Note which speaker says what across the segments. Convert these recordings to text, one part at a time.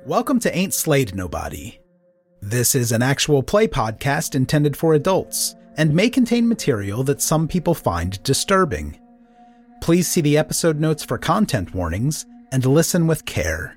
Speaker 1: Welcome to Ain't Slayed Nobody. This is an actual play podcast intended for adults and may contain material that some people find disturbing. Please see the episode notes for content warnings and listen with care.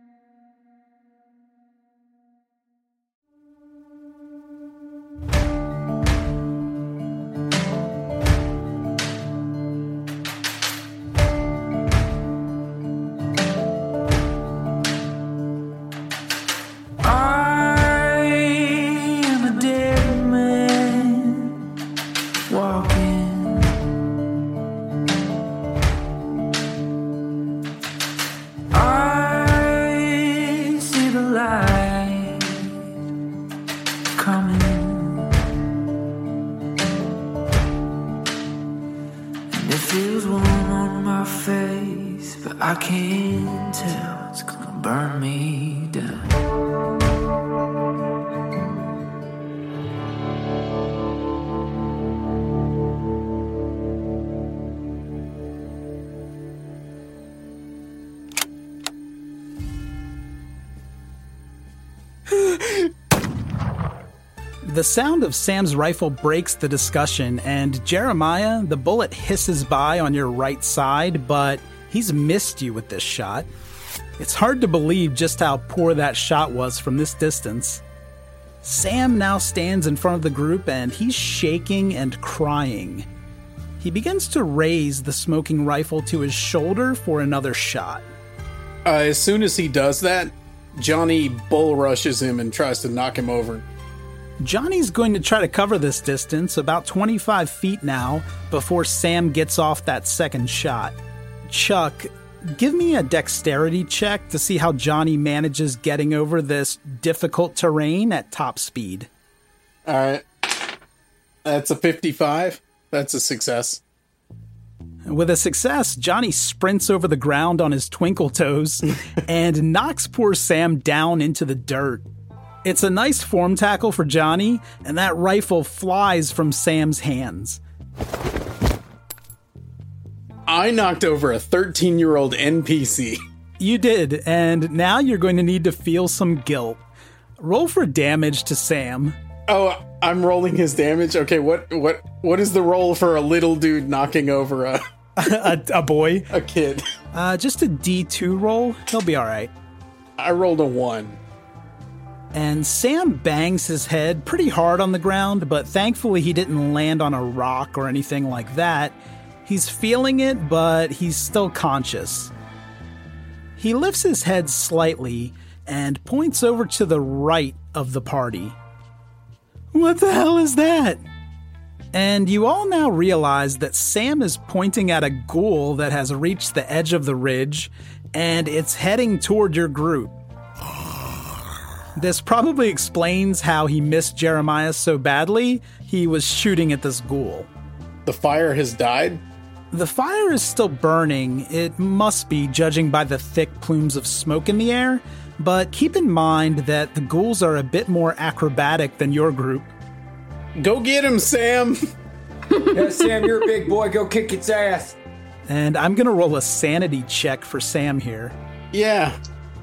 Speaker 2: I can't tell, it's gonna burn me down.
Speaker 1: The sound of Sam's rifle breaks the discussion, and Jeremiah, the bullet hisses by on your right side, but he's missed you with this shot. It's hard to believe just how poor that shot was from this distance. Sam now stands in front of the group and he's shaking and crying. He begins to raise the smoking rifle to his shoulder for another shot.
Speaker 3: As soon as he does that, Johnny bull rushes him and tries to knock him over.
Speaker 1: Johnny's going to try to cover this distance, about 25 feet now, before Sam gets off that second shot. Chuck, give me a dexterity check to see how Johnny manages getting over this difficult terrain at top speed.
Speaker 3: All right. That's a 55. That's a success.
Speaker 1: With a success, Johnny sprints over the ground on his twinkle toes and knocks poor Sam down into the dirt. It's a nice form tackle for Johnny, and that rifle flies from Sam's hands.
Speaker 3: I knocked over a 13-year-old NPC. You
Speaker 1: did, and now you're going to need to feel some guilt. Roll for damage to Sam.
Speaker 3: Oh, I'm rolling his damage? Okay, what is the roll for a little dude knocking over
Speaker 1: a boy?
Speaker 3: A kid.
Speaker 1: Just a D2 roll. He'll be all right.
Speaker 3: I rolled a 1.
Speaker 1: And Sam bangs his head pretty hard on the ground, but thankfully he didn't land on a rock or anything like that. He's feeling it, but he's still conscious. He lifts his head slightly and points over to the right of the party. What the hell is that? And you all now realize that Sam is pointing at a ghoul that has reached the edge of the ridge, and it's heading toward your group. This probably explains how he missed Jeremiah so badly. He was shooting at this ghoul.
Speaker 3: The fire has died?
Speaker 1: The fire is still burning. It must be, judging by the thick plumes of smoke in the air. But keep in mind that the ghouls are a bit more acrobatic than your group.
Speaker 3: Go get him, Sam!
Speaker 4: Yeah, Sam, you're a big boy. Go kick its ass.
Speaker 1: And I'm going to roll a sanity check for Sam here.
Speaker 3: Yeah.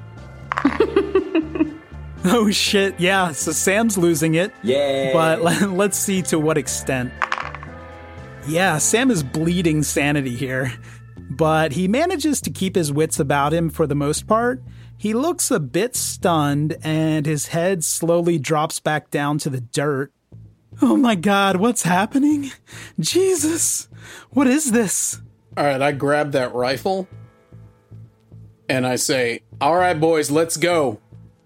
Speaker 1: Oh, shit. Yeah, so Sam's losing it.
Speaker 4: Yeah.
Speaker 1: But let's see to what extent. Yeah, Sam is bleeding sanity here. But he manages to keep his wits about him for the most part. He looks a bit stunned, and his head slowly drops back down to the dirt. Oh my God, what's happening? Jesus, what is this?
Speaker 3: All right, I grab that rifle, and I say, all right, boys, let's go.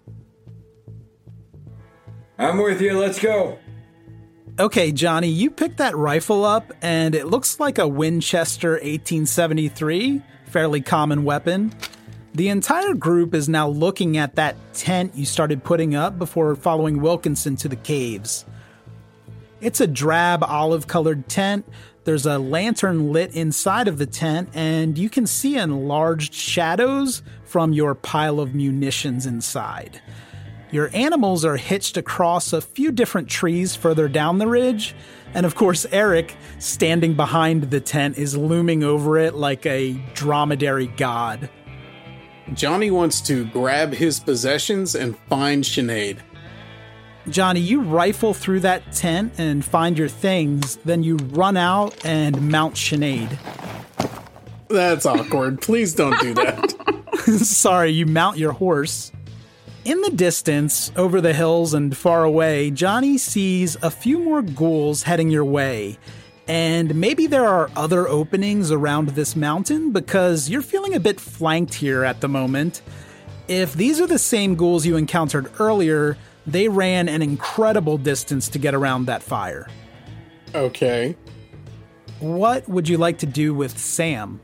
Speaker 4: I'm with you, let's go.
Speaker 1: Okay, Johnny, you pick that rifle up, and it looks like a Winchester 1873, fairly common weapon. The entire group is now looking at that tent you started putting up before following Wilkinson to the caves. It's a drab olive-colored tent. There's a lantern lit inside of the tent, and you can see enlarged shadows from your pile of munitions inside. Your animals are hitched across a few different trees further down the ridge, and of course Eric, standing behind the tent, is looming over it like a dromedary god.
Speaker 3: Johnny wants to grab his possessions and find Sinead.
Speaker 1: Johnny, you rifle through that tent and find your things, then you run out and mount Sinead.
Speaker 3: That's awkward. Please don't do that.
Speaker 1: Sorry, you mount your horse. In the distance, over the hills and far away, Johnny sees a few more ghouls heading your way. And maybe there are other openings around this mountain because you're feeling a bit flanked here at the moment. If these are the same ghouls you encountered earlier, they ran an incredible distance to get around that fire.
Speaker 3: Okay.
Speaker 1: What would you like to do with Sam?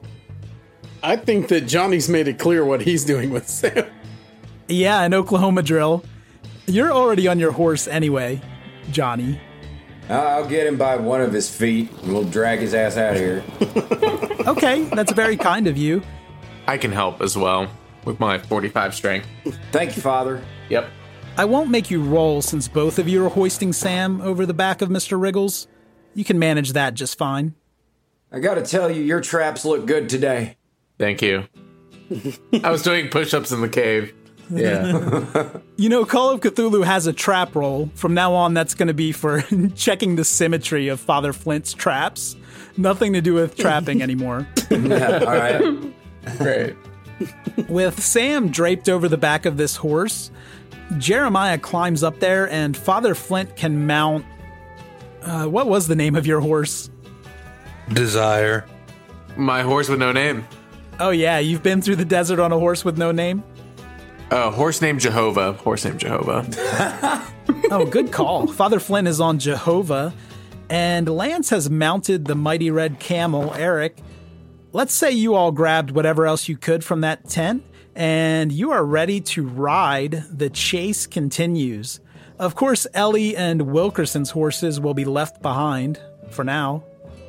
Speaker 3: I think that Johnny's made it clear what he's doing with Sam.
Speaker 1: Yeah, an Oklahoma drill. You're already on your horse anyway, Johnny.
Speaker 4: I'll get him by one of his feet, and we'll drag his ass out of here.
Speaker 1: Okay, that's very kind of you.
Speaker 5: I can help as well with my 45 strength.
Speaker 4: Thank you, Father.
Speaker 5: Yep.
Speaker 1: I won't make you roll since both of you are hoisting Sam over the back of Mr. Wriggles. You can manage that just fine.
Speaker 4: I gotta tell you, your traps look good today.
Speaker 5: Thank you. I was doing push-ups in the cave. Yeah.
Speaker 1: You know, Call of Cthulhu has a trap roll. From now on, that's going to be for checking the symmetry of Father Flint's traps. Nothing to do with trapping anymore.
Speaker 4: All right.
Speaker 5: Great.
Speaker 1: With Sam draped over the back of this horse, Jeremiah climbs up there and Father Flint can mount... what was the name of your horse?
Speaker 6: Desire.
Speaker 5: My horse with no name.
Speaker 1: Oh yeah, you've been through the desert on a horse with no name?
Speaker 5: Horse named Jehovah. Horse named Jehovah.
Speaker 1: Oh, good call. Father Flint is on Jehovah, and Lance has mounted the mighty red camel, Eric. Let's say you all grabbed whatever else you could from that tent, and you are ready to ride. The chase continues. Of course, Ellie and Wilkerson's horses will be left behind for now.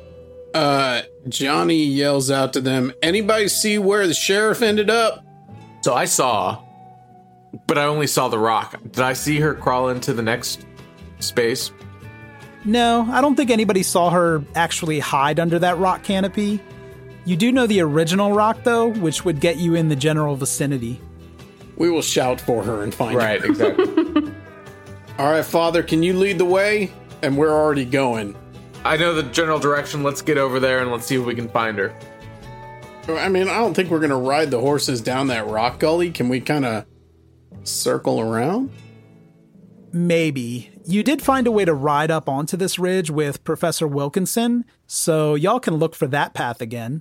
Speaker 3: Johnny yells out to them, anybody see where the sheriff ended up?
Speaker 5: So I saw, but I only saw the rock. Did I see her crawl into the next space?
Speaker 1: No, I don't think anybody saw her actually hide under that rock canopy. You do know the original rock, though, which would get you in the general vicinity.
Speaker 3: We will shout for her and find her.
Speaker 5: Right, exactly.
Speaker 3: All right, Father, can you lead the way? And we're already going.
Speaker 5: I know the general direction. Let's get over there and let's see if we can find her.
Speaker 3: I mean, I don't think we're going to ride the horses down that rock gully. Can we kind of circle around?
Speaker 1: Maybe. You did find a way to ride up onto this ridge with Professor Wilkinson, so y'all can look for that path again.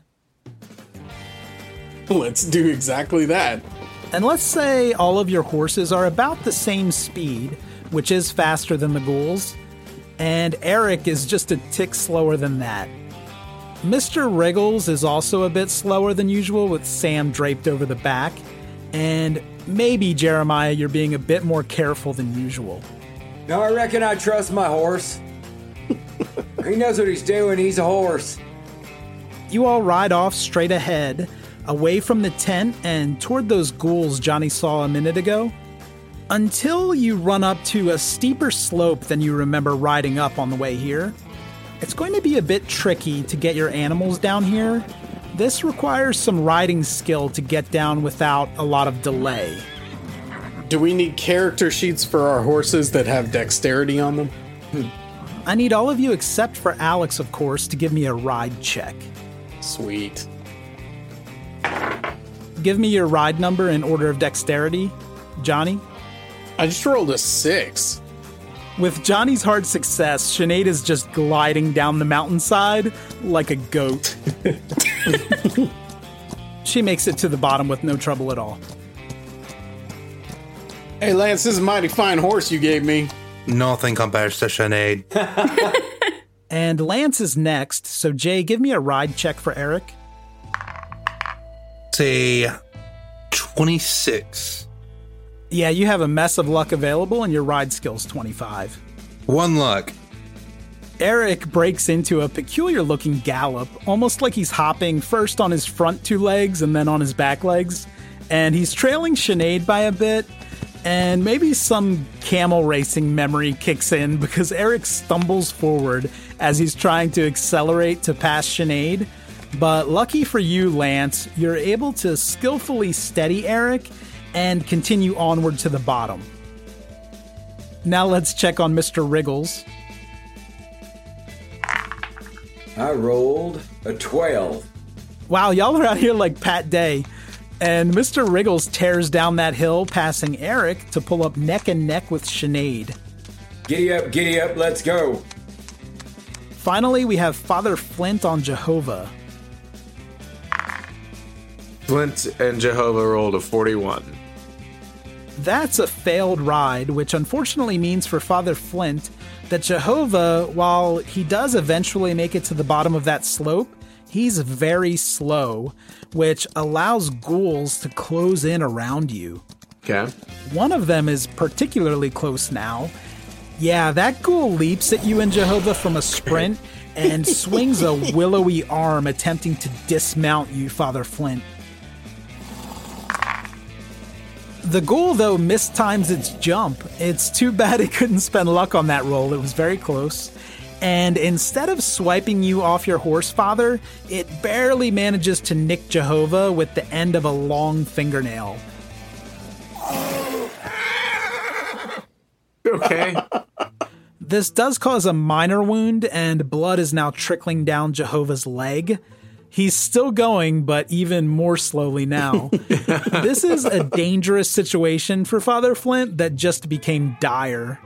Speaker 3: Let's do exactly that.
Speaker 1: And let's say all of your horses are about the same speed, which is faster than the ghouls, and Eric is just a tick slower than that. Mr. Wriggles is also a bit slower than usual with Sam draped over the back, and maybe, Jeremiah, you're being a bit more careful than usual.
Speaker 4: No, I reckon I trust my horse. He knows what he's doing. He's a horse.
Speaker 1: You all ride off straight ahead, away from the tent and toward those ghouls Johnny saw a minute ago, until you run up to a steeper slope than you remember riding up on the way here. It's going to be a bit tricky to get your animals down here. This requires some riding skill to get down without a lot of delay.
Speaker 3: Do we need character sheets for our horses that have dexterity on them?
Speaker 1: I need all of you except for Alex, of course, to give me a ride check.
Speaker 3: Sweet.
Speaker 1: Give me your ride number in order of dexterity. Johnny?
Speaker 3: I just rolled a 6.
Speaker 1: With Johnny's hard success, Sinead is just gliding down the mountainside like a goat. She makes it to the bottom with no trouble at all.
Speaker 3: Hey, Lance, this is a mighty fine horse you gave me.
Speaker 6: Nothing compares to Sinead.
Speaker 1: And Lance is next, so Jay, give me a ride check for Eric.
Speaker 6: Say 26.
Speaker 1: Yeah, you have a mess of luck available, and your ride skill's 25.
Speaker 6: One luck.
Speaker 1: Eric breaks into a peculiar-looking gallop, almost like he's hopping first on his front 2 legs and then on his back legs, and he's trailing Sinead by a bit, and maybe some camel racing memory kicks in because Eric stumbles forward as he's trying to accelerate to pass Sinead, But lucky for you, Lance, you're able to skillfully steady Eric and continue onward to the bottom. Now let's check on Mr. Wriggles.
Speaker 4: I rolled a 12.
Speaker 1: Wow, y'all are out here like Pat Day. And Mr. Wriggles tears down that hill, passing Eric to pull up neck and neck with Sinead.
Speaker 4: Giddy up, let's go.
Speaker 1: Finally, we have Father Flint on Jehovah.
Speaker 5: Flint and Jehovah rolled a 41.
Speaker 1: That's a failed ride, which unfortunately means for Father Flint that Jehovah, while he does eventually make it to the bottom of that slope, he's very slow, which allows ghouls to close in around you.
Speaker 5: Okay.
Speaker 1: One of them is particularly close now. Yeah, that ghoul leaps at you and Jehovah from a sprint and swings a willowy arm attempting to dismount you, Father Flint. The ghoul, though, mistimes its jump. It's too bad it couldn't spend luck on that roll. It was very close. And instead of swiping you off your horse, Father, it barely manages to nick Jehovah with the end of a long fingernail.
Speaker 5: Okay.
Speaker 1: This does cause a minor wound, and blood is now trickling down Jehovah's leg. He's still going, but even more slowly now. This is a dangerous situation for Father Flint that just became dire.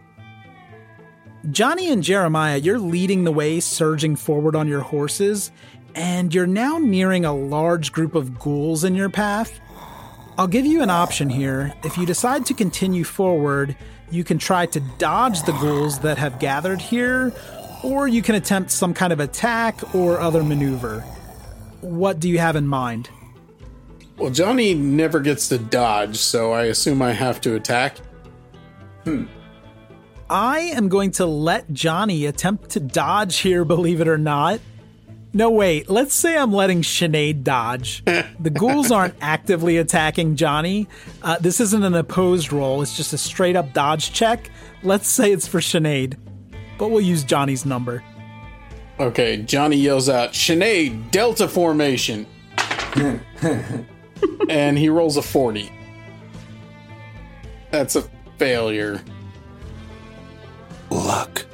Speaker 1: Johnny and Jeremiah, you're leading the way, surging forward on your horses, and you're now nearing a large group of ghouls in your path. I'll give you an option here. If you decide to continue forward, you can try to dodge the ghouls that have gathered here, or you can attempt some kind of attack or other maneuver. What do you have in mind?
Speaker 3: Well, Johnny never gets to dodge, so I assume I have to attack.
Speaker 1: I am going to let Johnny attempt to dodge here, believe it or not. No, wait, let's say I'm letting Sinead dodge. The ghouls aren't actively attacking Johnny. This isn't an opposed roll, it's just a straight up dodge check. Let's say it's for Sinead, but we'll use Johnny's number.
Speaker 3: Okay, Johnny yells out, Sinead, Delta formation. And he rolls a 40. That's a failure.
Speaker 6: Luck.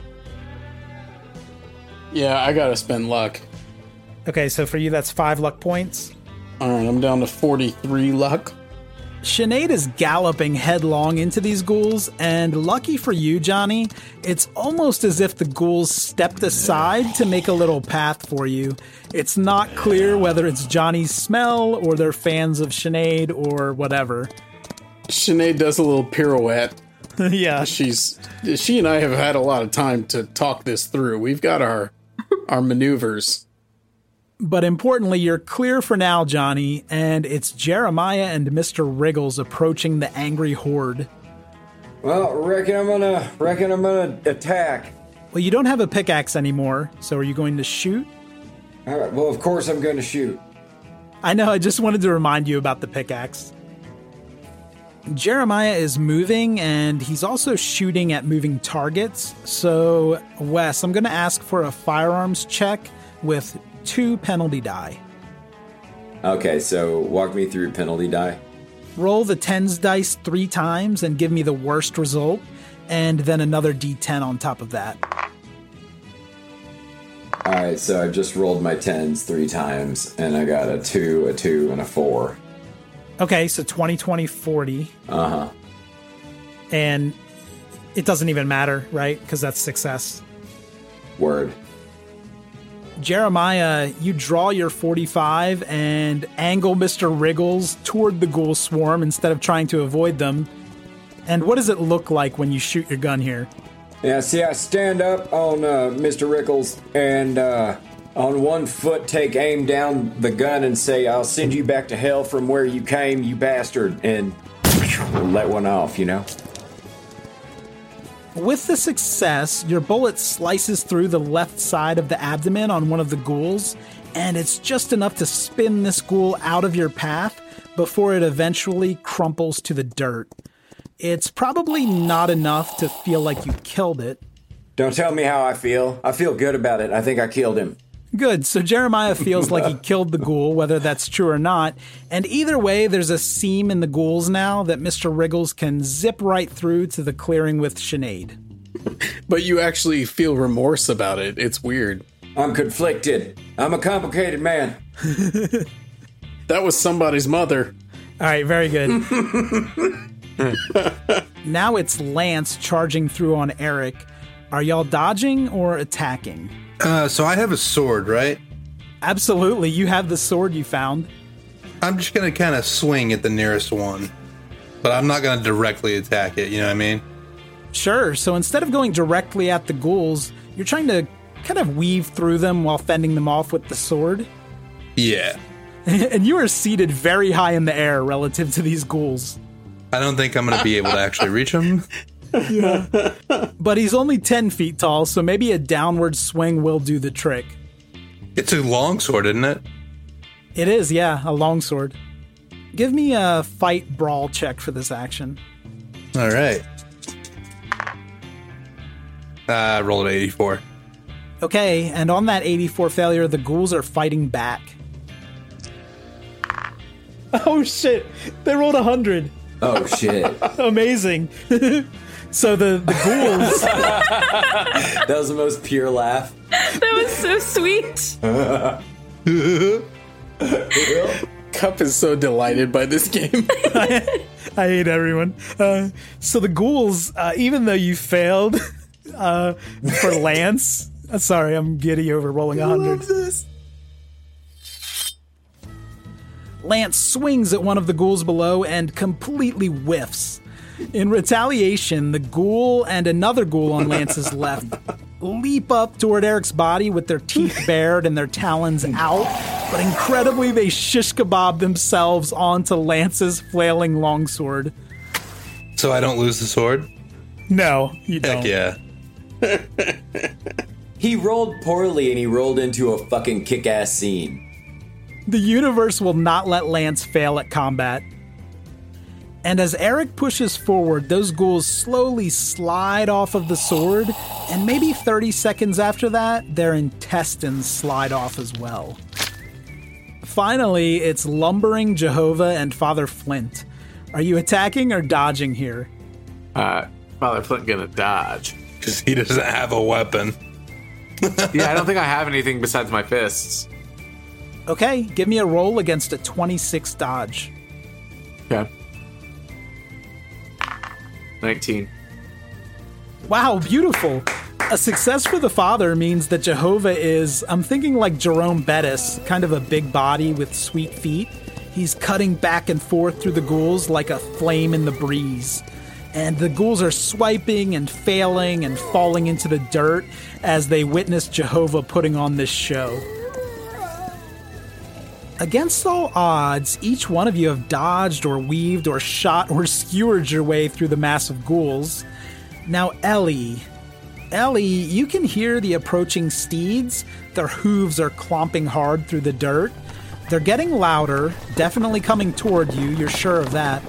Speaker 3: Yeah, I gotta spend luck.
Speaker 1: Okay, so for you, that's 5 luck points.
Speaker 3: Alright, I'm down to 43 luck.
Speaker 1: Sinead is galloping headlong into these ghouls, and lucky for you, Johnny, it's almost as if the ghouls stepped aside to make a little path for you. It's not clear whether it's Johnny's smell, or they're fans of Sinead, or whatever.
Speaker 3: Sinead does a little pirouette.
Speaker 1: Yeah.
Speaker 3: She and I have had a lot of time to talk this through. We've got our maneuvers.
Speaker 1: But importantly, you're clear for now, Johnny, and it's Jeremiah and Mr. Wriggles approaching the angry horde.
Speaker 4: Well, reckon I'm gonna attack.
Speaker 1: Well, you don't have a pickaxe anymore, so are you going to shoot?
Speaker 4: All right, well, of course I'm going to shoot.
Speaker 1: I know, I just wanted to remind you about the pickaxe. Jeremiah is moving, and he's also shooting at moving targets. So, Wes, I'm going to ask for a firearms check with 2 penalty die.
Speaker 7: Okay, so walk me through penalty die.
Speaker 1: Roll the 10s dice 3 times and give me the worst result, and then another d10 on top of that.
Speaker 7: Alright, so I've just rolled my 10s 3 times, and I got a 2, a 2, and a 4.
Speaker 1: Okay, so 20, 20, 40.
Speaker 7: Uh-huh.
Speaker 1: And it doesn't even matter, right? Because that's success.
Speaker 7: Word.
Speaker 1: Jeremiah, you draw your 45 and angle Mr. Wriggles toward the ghoul swarm instead of trying to avoid them. And what does it look like when you shoot your gun here?
Speaker 4: Yeah, see, I stand up on Mr. Rickles and on one foot take aim down the gun and say, I'll send you back to hell from where you came, you bastard, and let one off, you know?
Speaker 1: With the success, your bullet slices through the left side of the abdomen on one of the ghouls, and it's just enough to spin this ghoul out of your path before it eventually crumples to the dirt. It's probably not enough to feel like you killed it.
Speaker 4: Don't tell me how I feel. I feel good about it. I think I killed him.
Speaker 1: Good. So Jeremiah feels like he killed the ghoul, whether that's true or not. And either way, there's a seam in the ghouls now that Mr. Wriggles can zip right through to the clearing with Sinead.
Speaker 3: But you actually feel remorse about it. It's weird.
Speaker 4: I'm conflicted. I'm a complicated man.
Speaker 3: That was somebody's mother.
Speaker 1: All right, very good. Now it's Lance charging through on Eric. Are y'all dodging or attacking?
Speaker 6: So I have a sword, right?
Speaker 1: Absolutely, you have the sword you found.
Speaker 6: I'm just going to kind of swing at the nearest one. But I'm not going to directly attack it, you know what I mean?
Speaker 1: Sure, so instead of going directly at the ghouls, you're trying to kind of weave through them while fending them off with the sword.
Speaker 6: Yeah.
Speaker 1: And you are seated very high in the air relative to these ghouls.
Speaker 6: I don't think I'm going to be able to actually reach him.
Speaker 1: But he's only 10 feet tall, so maybe a downward swing will do the trick.
Speaker 6: It's a long sword, isn't it?
Speaker 1: It is, yeah, a longsword. Give me a fight brawl check for this action.
Speaker 6: All right. I rolled an 84.
Speaker 1: Okay, and on that 84 failure, the ghouls are fighting back. Oh shit, they rolled 100.
Speaker 7: Oh shit.
Speaker 1: Amazing. So the ghouls...
Speaker 7: That was the most pure laugh.
Speaker 8: That was so sweet.
Speaker 3: Cup is so delighted by this game.
Speaker 1: I hate everyone. So the ghouls, even though you failed for Lance... Sorry, I'm giddy over rolling 100. Lance swings at one of the ghouls below and completely whiffs. In retaliation, the ghoul and another ghoul on Lance's left leap up toward Eric's body with their teeth bared and their talons out, but incredibly they shish kebab themselves onto Lance's flailing longsword.
Speaker 6: So I don't lose the sword?
Speaker 1: No, you don't.
Speaker 6: Heck yeah.
Speaker 7: He rolled poorly and he rolled into a fucking kick-ass scene.
Speaker 1: The universe will not let Lance fail at combat. And as Eric pushes forward, those ghouls slowly slide off of the sword, and maybe 30 seconds after that, their intestines slide off as well. Finally, it's lumbering Jehovah and Father Flint. Are you attacking or dodging here?
Speaker 5: Father Flint gonna dodge.
Speaker 6: Because he doesn't have a weapon.
Speaker 5: Yeah, I don't think I have anything besides my fists.
Speaker 1: Okay, give me a roll against a 26 dodge.
Speaker 5: Okay. 19.
Speaker 1: Wow, beautiful. A success for the father means that Jehovah is, I'm thinking like Jerome Bettis, kind of a big body with sweet feet. He's cutting back and forth through the ghouls like a flame in the breeze. And the ghouls are swiping and failing and falling into the dirt as they witness Jehovah putting on this show. Against all odds, each one of you have dodged or weaved or shot or skewered your way through the mass of ghouls. Now, Ellie, you can hear the approaching steeds. Their hooves are clomping hard through the dirt. They're getting louder, definitely coming toward you. You're sure of that.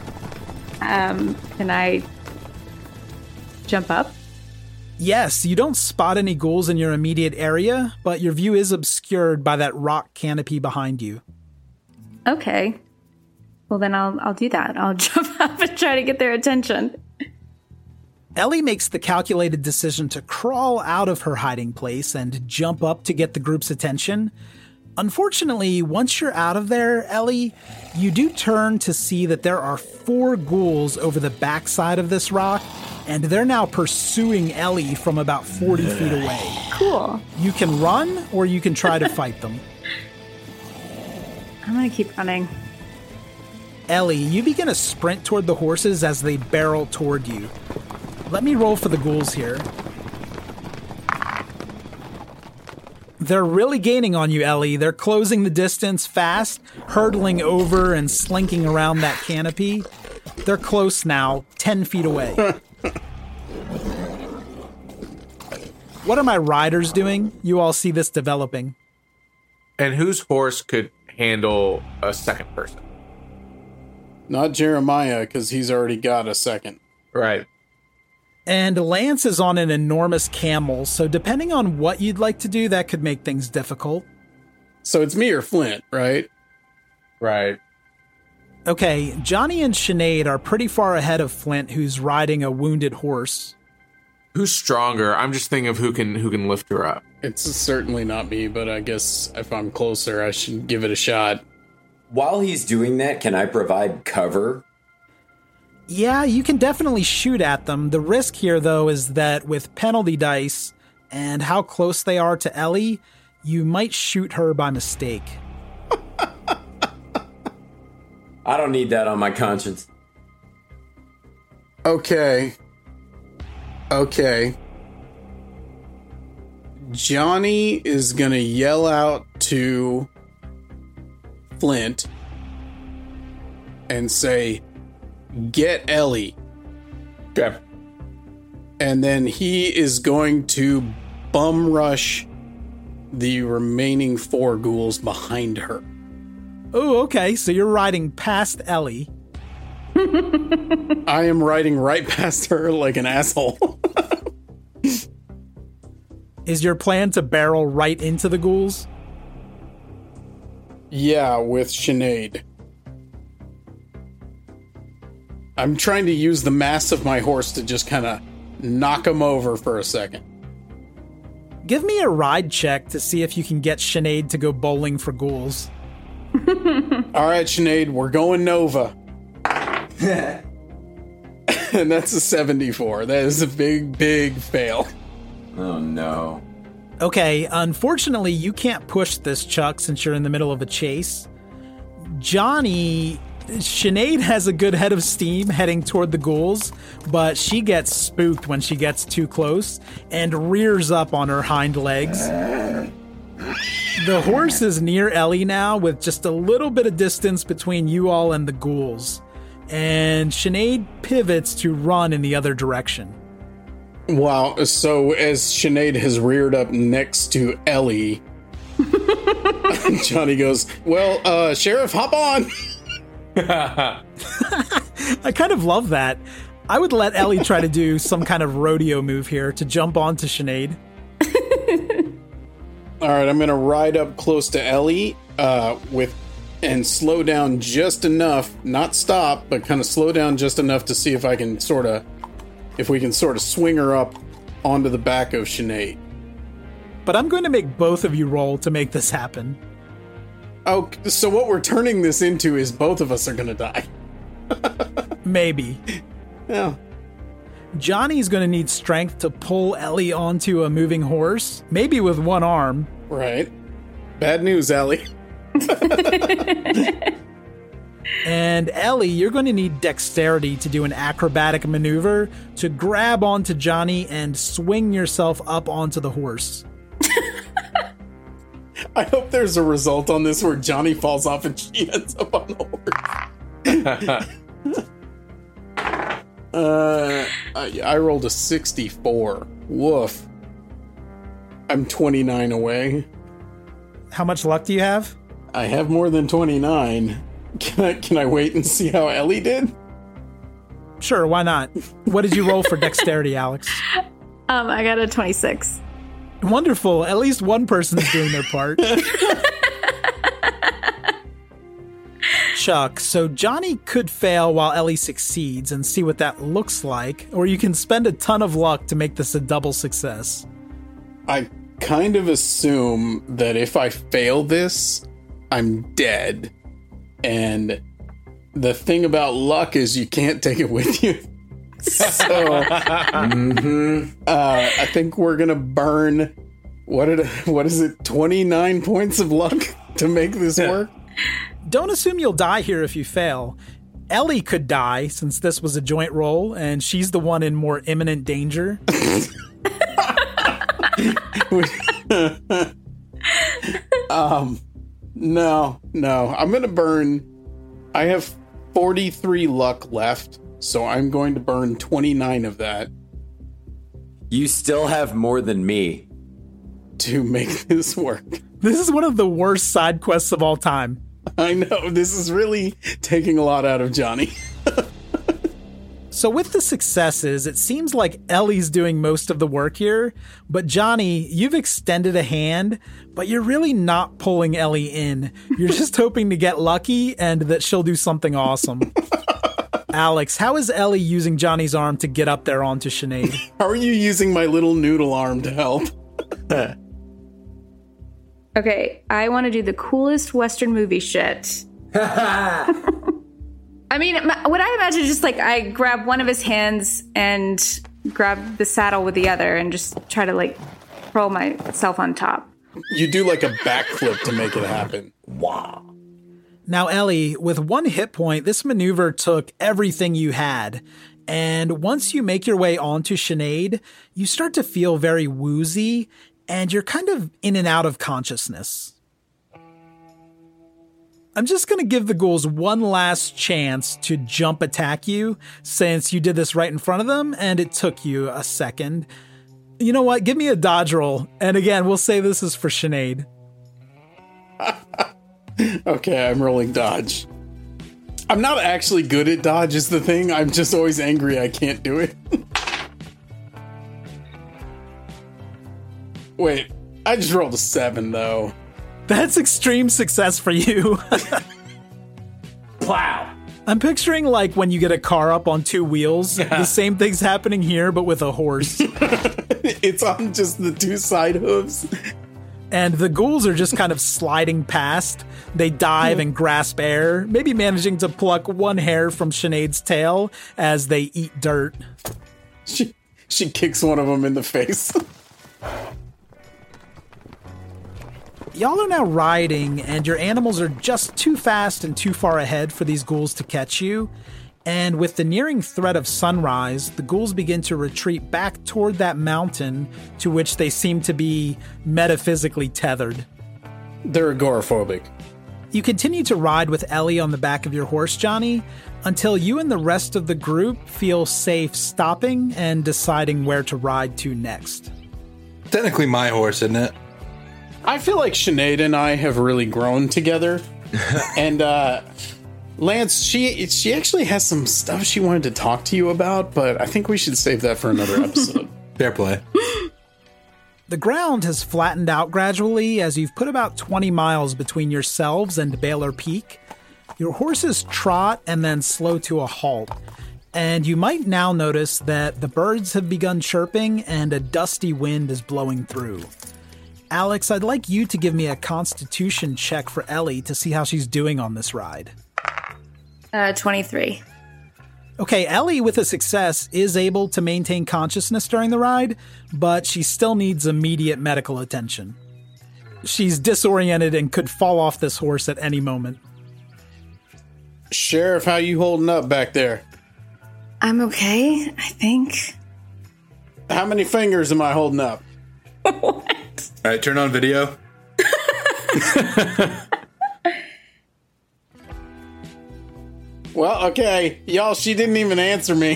Speaker 8: Can I jump up?
Speaker 1: Yes, you don't spot any ghouls in your immediate area, but your view is obscured by that rock canopy behind you.
Speaker 8: Okay. Well, then I'll do that. I'll jump up and try to get their attention.
Speaker 1: Ellie makes the calculated decision to crawl out of her hiding place and jump up to get the group's attention. Unfortunately, once you're out of there, Ellie, you do turn to see that there are 4 ghouls over the backside of this rock, and they're now pursuing Ellie from about 40 feet away.
Speaker 8: Cool.
Speaker 1: You can run, or you can try to fight them.
Speaker 8: I'm gonna keep running.
Speaker 1: Ellie, you begin to sprint toward the horses as they barrel toward you. Let me roll for the ghouls here. They're really gaining on you, Ellie. They're closing the distance fast, hurtling over and slinking around that canopy. They're close now, 10 feet away. What are my riders doing? You all see this developing.
Speaker 5: And whose horse could handle a second person?
Speaker 3: Not Jeremiah, because he's already got a second.
Speaker 5: Right.
Speaker 1: And Lance is on an enormous camel, so depending on what you'd like to do, that could make things difficult.
Speaker 3: So it's me or Flint, right?
Speaker 5: Right.
Speaker 1: Okay, Johnny and Sinead are pretty far ahead of Flint, who's riding a wounded horse.
Speaker 5: Who's stronger? I'm just thinking of who can lift her up.
Speaker 3: It's certainly not me, but I guess if I'm closer, I should give it a shot.
Speaker 7: While he's doing that, can I provide cover?
Speaker 1: Yeah, you can definitely shoot at them. The risk here, though, is that with penalty dice and how close they are to Ellie, you might shoot her by mistake.
Speaker 7: I don't need that on my conscience.
Speaker 3: Okay. Johnny is gonna yell out to Flint and say, "Get Ellie."
Speaker 5: Okay.
Speaker 3: And then he is going to bum rush the remaining 4 ghouls behind her.
Speaker 1: Oh, okay, so you're riding past Ellie.
Speaker 3: I am riding right past her like an asshole.
Speaker 1: Is your plan to barrel right into the ghouls?
Speaker 3: Yeah, with Sinead. I'm trying to use the mass of my horse to just kind of knock him over for a second.
Speaker 1: Give me a ride check to see if you can get Sinead to go bowling for ghouls.
Speaker 3: All right, Sinead, we're going Nova. And that's a 74. That is a big, big fail.
Speaker 7: Oh, no.
Speaker 1: Okay, unfortunately, you can't push this, Chuck, since you're in the middle of a chase. Johnny, Sinead has a good head of steam heading toward the ghouls, but she gets spooked when she gets too close and rears up on her hind legs. The horse is near Ellie now, with just a little bit of distance between you all and the ghouls. And Sinead pivots to run in the other direction.
Speaker 3: Wow, so as Sinead has reared up next to Ellie, Johnny goes, well, Sheriff, hop on!
Speaker 1: I kind of love that. I would let Ellie try to do some kind of rodeo move here to jump onto Sinead.
Speaker 3: All right, I'm going to ride up close to Ellie and slow down just enough, not stop, but kind of slow down just enough to see if we can sort of swing her up onto the back of Sinead.
Speaker 1: But I'm going to make both of you roll to make this happen.
Speaker 3: Oh, so what we're turning this into is both of us are going to die.
Speaker 1: Maybe.
Speaker 3: Yeah.
Speaker 1: Johnny's going to need strength to pull Ellie onto a moving horse, maybe with one arm.
Speaker 3: Right. Bad news, Ellie.
Speaker 1: And Ellie, you're going to need dexterity to do an acrobatic maneuver to grab onto Johnny and swing yourself up onto the horse.
Speaker 3: I hope there's a result on this where Johnny falls off and she ends up on the horse. I rolled a 64. Woof. I'm 29 away.
Speaker 1: How much luck do you have?
Speaker 3: I have more than 29. Can I wait and see how Ellie did?
Speaker 1: Sure, why not? What did you roll for dexterity, Alex?
Speaker 8: I got a 26.
Speaker 1: Wonderful. At least one person's doing their part. Chuck, so Johnny could fail while Ellie succeeds and see what that looks like, or you can spend a ton of luck to make this a double success.
Speaker 3: I kind of assume that if I fail this, I'm dead. And the thing about luck is you can't take it with you. So, I think we're gonna burn what is it? 29 points of luck to make this work.
Speaker 1: Don't assume you'll die here if you fail. Ellie could die since this was a joint roll, and she's the one in more imminent danger.
Speaker 3: No. I'm gonna burn. I have 43 luck left. So I'm going to burn 29 of that.
Speaker 7: You still have more than me.
Speaker 3: To make this work.
Speaker 1: This is one of the worst side quests of all time.
Speaker 3: I know, this is really taking a lot out of Johnny.
Speaker 1: So with the successes, it seems like Ellie's doing most of the work here, but Johnny, you've extended a hand, but you're really not pulling Ellie in. You're just hoping to get lucky and that she'll do something awesome. Alex, how is Ellie using Johnny's arm to get up there onto Sinead?
Speaker 3: How are you using my little noodle arm to help?
Speaker 8: Okay, I want to do the coolest Western movie shit. I mean, what I imagine is just like I grab one of his hands and grab the saddle with the other and just try to like roll myself on top.
Speaker 3: You do like a backflip to make it happen.
Speaker 4: Wow.
Speaker 1: Now, Ellie, with 1 hit point, this maneuver took everything you had. And once you make your way onto Sinead, you start to feel very woozy and you're kind of in and out of consciousness. I'm just going to give the ghouls one last chance to jump attack you, since you did this right in front of them, and it took you a second. You know what? Give me a dodge roll. And again, we'll say this is for Sinead.
Speaker 3: Okay, I'm rolling dodge. I'm not actually good at dodge is the thing. I'm just always angry I can't do it. Wait, I just rolled a 7, though.
Speaker 1: That's extreme success for you.
Speaker 4: Plow.
Speaker 1: I'm picturing like when you get a car up on 2 wheels. The same thing's happening here, but with a horse.
Speaker 3: It's on just the 2 side hooves.
Speaker 1: And the ghouls are just kind of sliding past. They dive and grasp air, maybe managing to pluck 1 hair from Sinead's tail as they eat dirt.
Speaker 3: She kicks one of them in the face.
Speaker 1: Y'all are now riding, and your animals are just too fast and too far ahead for these ghouls to catch you. And with the nearing threat of sunrise, the ghouls begin to retreat back toward that mountain to which they seem to be metaphysically tethered.
Speaker 3: They're agoraphobic.
Speaker 1: You continue to ride with Ellie on the back of your horse, Johnny, until you and the rest of the group feel safe stopping and deciding where to ride to next.
Speaker 6: Technically my horse, isn't it?
Speaker 3: I feel like Sinead and I have really grown together. And Lance, she actually has some stuff she wanted to talk to you about, but I think we should save that for another episode.
Speaker 6: Fair play.
Speaker 1: The ground has flattened out gradually as you've put about 20 miles between yourselves and Baylor Peak. Your horses trot and then slow to a halt. And you might now notice that the birds have begun chirping and a dusty wind is blowing through. Alex, I'd like you to give me a constitution check for Ellie to see how she's doing on this ride.
Speaker 8: 23.
Speaker 1: Okay, Ellie, with a success, is able to maintain consciousness during the ride, but she still needs immediate medical attention. She's disoriented and could fall off this horse at any moment.
Speaker 3: Sheriff, how you holding up back there?
Speaker 8: I'm okay, I think.
Speaker 3: How many fingers am I holding up?
Speaker 6: All right, turn on video.
Speaker 3: Well, okay. Y'all, she didn't even answer me.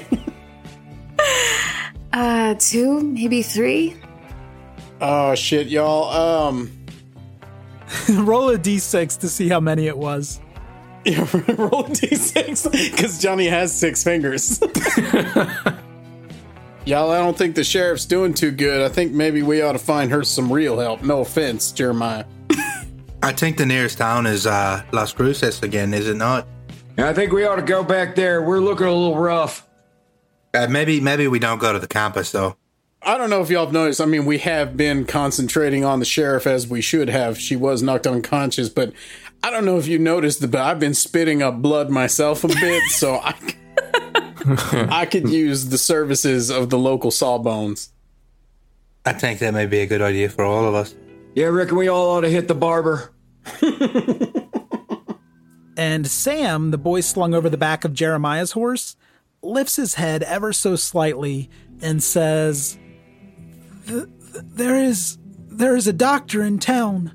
Speaker 8: 2, maybe 3.
Speaker 3: Oh, shit, y'all.
Speaker 1: Roll a d6 to see how many it was.
Speaker 3: Yeah, roll a d6, because Johnny has 6 fingers. Y'all, I don't think the sheriff's doing too good. I think maybe we ought to find her some real help. No offense, Jeremiah.
Speaker 6: I think the nearest town is Las Cruces again, is it not?
Speaker 4: I think we ought to go back there. We're looking a little rough.
Speaker 6: Maybe we don't go to the campus, though.
Speaker 3: I don't know if y'all have noticed. I mean, we have been concentrating on the sheriff as we should have. She was knocked unconscious, but I don't know if you noticed, but I've been spitting up blood myself a bit, so I could use the services of the local sawbones.
Speaker 6: I think that may be a good idea for all of us.
Speaker 4: Yeah, I reckon we all ought to hit the barber.
Speaker 1: And Sam, the boy slung over the back of Jeremiah's horse, lifts his head ever so slightly and says, There is a doctor in town.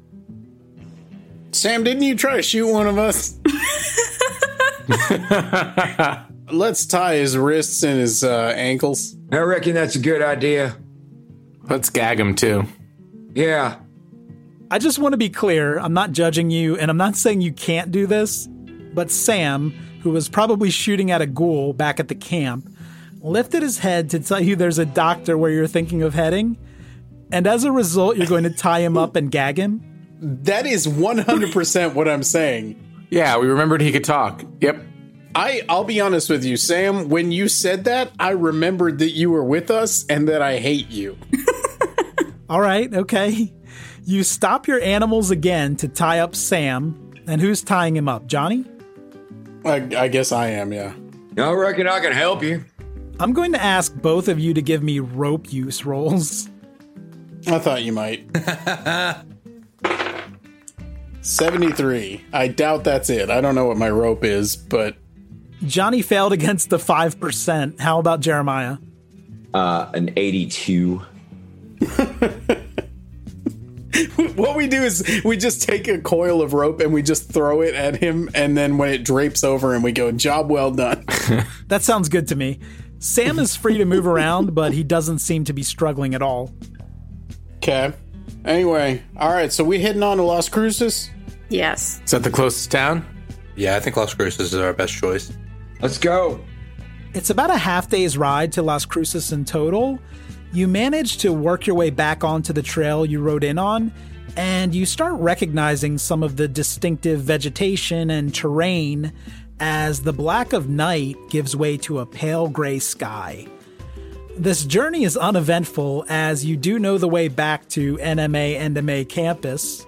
Speaker 3: Sam, didn't you try to shoot one of us? Let's tie his wrists and his ankles.
Speaker 4: I reckon that's a good idea.
Speaker 5: Let's gag him too.
Speaker 4: Yeah.
Speaker 1: I just want to be clear, I'm not judging you, and I'm not saying you can't do this, but Sam, who was probably shooting at a ghoul back at the camp, lifted his head to tell you there's a doctor where you're thinking of heading, and as a result, you're going to tie him up and gag him?
Speaker 3: That is 100% what I'm saying.
Speaker 5: Yeah, we remembered he could talk. Yep.
Speaker 3: I'll be honest with you, Sam. When you said that, I remembered that you were with us and that I hate you.
Speaker 1: All right, okay. You stop your animals again to tie up Sam. And who's tying him up, Johnny?
Speaker 3: I guess I am, yeah.
Speaker 4: I reckon I can help you.
Speaker 1: I'm going to ask both of you to give me rope use rolls.
Speaker 3: I thought you might. 73. I doubt that's it. I don't know what my rope is, but...
Speaker 1: Johnny failed against the 5%. How about Jeremiah?
Speaker 7: An 82.
Speaker 3: What we do is we just take a coil of rope and we just throw it at him, and then when it drapes over him, we go, job well done.
Speaker 1: That sounds good to me. Sam is free to move around, but he doesn't seem to be struggling at all.
Speaker 3: Okay. Anyway, all right, so we heading on to Las Cruces?
Speaker 8: Yes.
Speaker 5: Is that the closest town?
Speaker 6: Yeah, I think Las Cruces is our best choice.
Speaker 4: Let's go.
Speaker 1: It's about a half-day's ride to Las Cruces in total. You manage to work your way back onto the trail you rode in on, and you start recognizing some of the distinctive vegetation and terrain as the black of night gives way to a pale gray sky. This journey is uneventful as you do know the way back to NMA campus.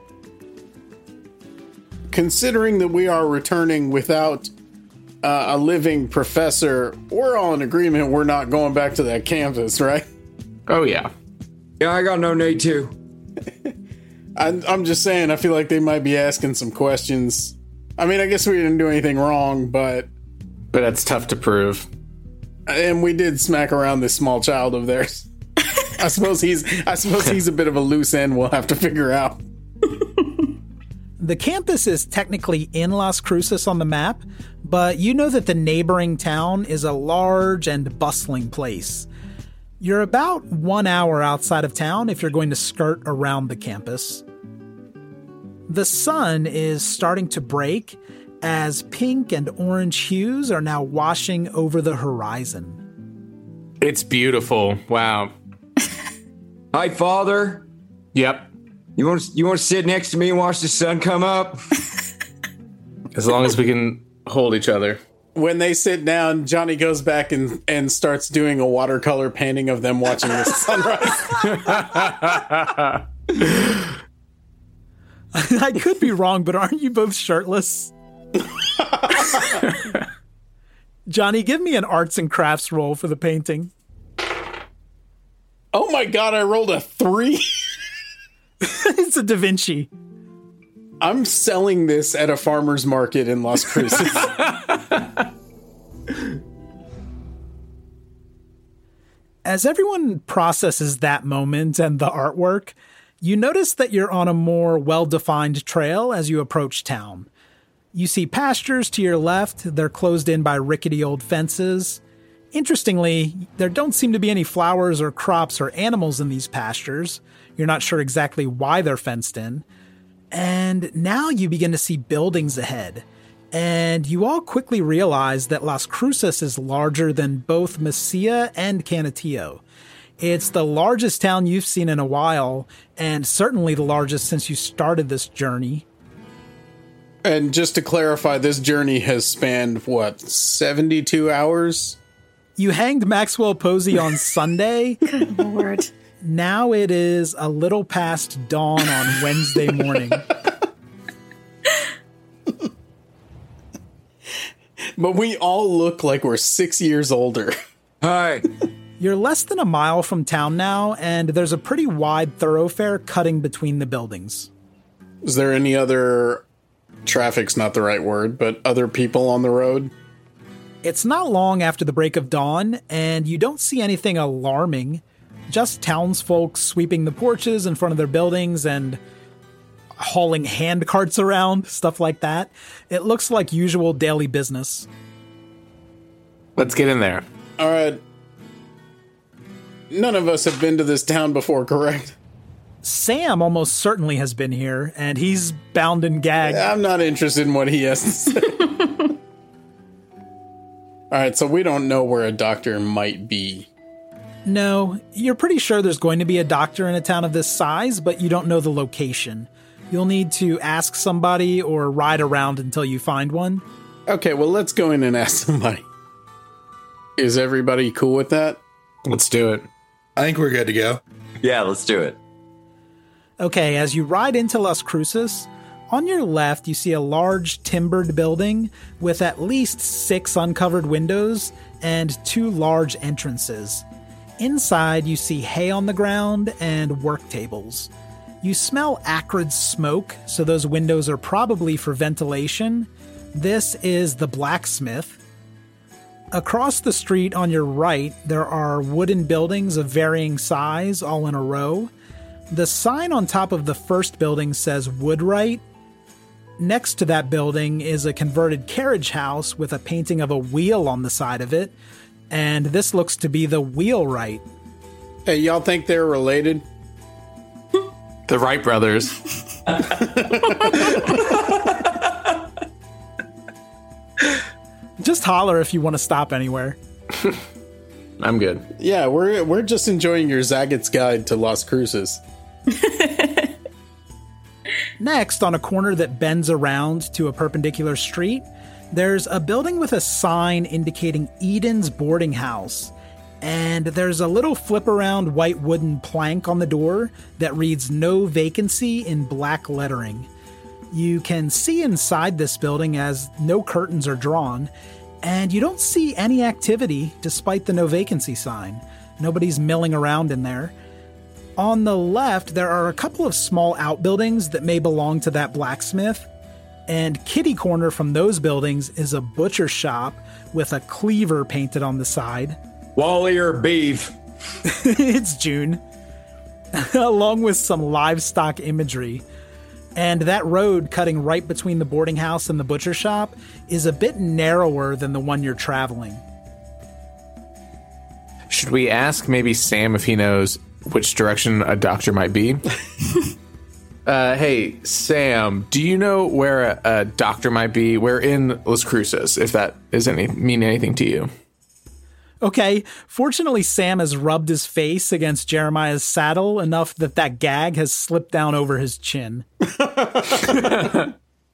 Speaker 3: Considering that we are returning without a living professor, we're all in agreement we're not going back to that campus, right?
Speaker 5: Oh, yeah.
Speaker 4: Yeah, I got no need to.
Speaker 3: I'm just saying, I feel like they might be asking some questions. I mean, I guess we didn't do anything wrong, but
Speaker 5: that's tough to prove.
Speaker 3: And we did smack around this small child of theirs. I suppose he's a bit of a loose end we'll have to figure out.
Speaker 1: The campus is technically in Las Cruces on the map, but you know that the neighboring town is a large and bustling place. You're about 1 hour outside of town if you're going to skirt around the campus. The sun is starting to break as pink and orange hues are now washing over the horizon.
Speaker 5: It's beautiful. Wow.
Speaker 4: Hi, Father.
Speaker 5: Yep.
Speaker 4: You want to sit next to me and watch the sun come up?
Speaker 5: As long as we can hold each other.
Speaker 3: When they sit down, Johnny goes back and starts doing a watercolor painting of them watching the sunrise.
Speaker 1: I could be wrong, but aren't you both shirtless? Johnny, give me an arts and crafts roll for the painting.
Speaker 3: Oh my god, I rolled a 3.
Speaker 1: It's a Da Vinci.
Speaker 3: I'm selling this at a farmer's market in Las Cruces.
Speaker 1: As everyone processes that moment and the artwork, you notice that you're on a more well-defined trail as you approach town. You see pastures to your left. They're closed in by rickety old fences. Interestingly, there don't seem to be any flowers or crops or animals in these pastures. You're not sure exactly why they're fenced in. And now you begin to see buildings ahead. And you all quickly realize that Las Cruces is larger than both Mesilla and Canutillo. It's the largest town you've seen in a while, and certainly the largest since you started this journey.
Speaker 3: And just to clarify, this journey has spanned, 72 hours?
Speaker 1: You hanged Maxwell Posey on Sunday.
Speaker 8: Good Lord.
Speaker 1: Now it is a little past dawn on Wednesday morning.
Speaker 3: But we all look like we're 6 years older.
Speaker 4: Hi.
Speaker 1: You're less than a mile from town now, and there's a pretty wide thoroughfare cutting between the buildings.
Speaker 3: Is there any other... Traffic's not the right word, but other people on the road?
Speaker 1: It's not long after the break of dawn, and you don't see anything alarming. Just townsfolk sweeping the porches in front of their buildings and hauling hand carts around, stuff like that. It looks like usual daily business.
Speaker 5: Let's get in there.
Speaker 3: All right. None of us have been to this town before, correct?
Speaker 1: Sam almost certainly has been here, and he's bound and gagged.
Speaker 3: I'm not interested in what he has to say. All right, so we don't know where a doctor might be.
Speaker 1: No, you're pretty sure there's going to be a doctor in a town of this size, but you don't know the location. You'll need to ask somebody or ride around until you find one.
Speaker 3: Okay, well, let's go in and ask somebody. Is everybody cool with that?
Speaker 5: Let's do it.
Speaker 6: I think we're good to go.
Speaker 7: Yeah, let's do it.
Speaker 1: Okay, as you ride into Las Cruces, on your left you see a large timbered building with at least 6 uncovered windows and 2 large entrances. Inside you see hay on the ground and work tables. You smell acrid smoke, so those windows are probably for ventilation. This is the blacksmith. Across the street on your right, there are wooden buildings of varying size, all in a row. The sign on top of the first building says Woodwright. Next to that building is a converted carriage house with a painting of a wheel on the side of it, and this looks to be the Wheelwright.
Speaker 3: Hey, y'all think they're related?
Speaker 5: The Wright brothers.
Speaker 1: Just holler if you want to stop anywhere.
Speaker 5: I'm good.
Speaker 3: Yeah, we're just enjoying your Zagat's Guide to Las Cruces.
Speaker 1: Next, on a corner that bends around to a perpendicular street, there's a building with a sign indicating Eden's Boarding House. And there's a little flip-around white wooden plank on the door that reads "No Vacancy" in black lettering. You can see inside this building as no curtains are drawn, and you don't see any activity despite the "No Vacancy" sign. Nobody's milling around in there. On the left, there are a couple of small outbuildings that may belong to that blacksmith, and kitty corner from those buildings is a butcher shop with a cleaver painted on the side.
Speaker 4: Wall-ear beef.
Speaker 1: It's June. Along with some livestock imagery. And that road cutting right between the boarding house and the butcher shop is a bit narrower than the one you're traveling.
Speaker 5: Should we ask maybe Sam if he knows which direction a doctor might be? Hey, Sam, do you know where a doctor might be? We're in Las Cruces, if that is mean anything to you.
Speaker 1: Okay, fortunately Sam has rubbed his face against Jeremiah's saddle enough that gag has slipped down over his chin. Are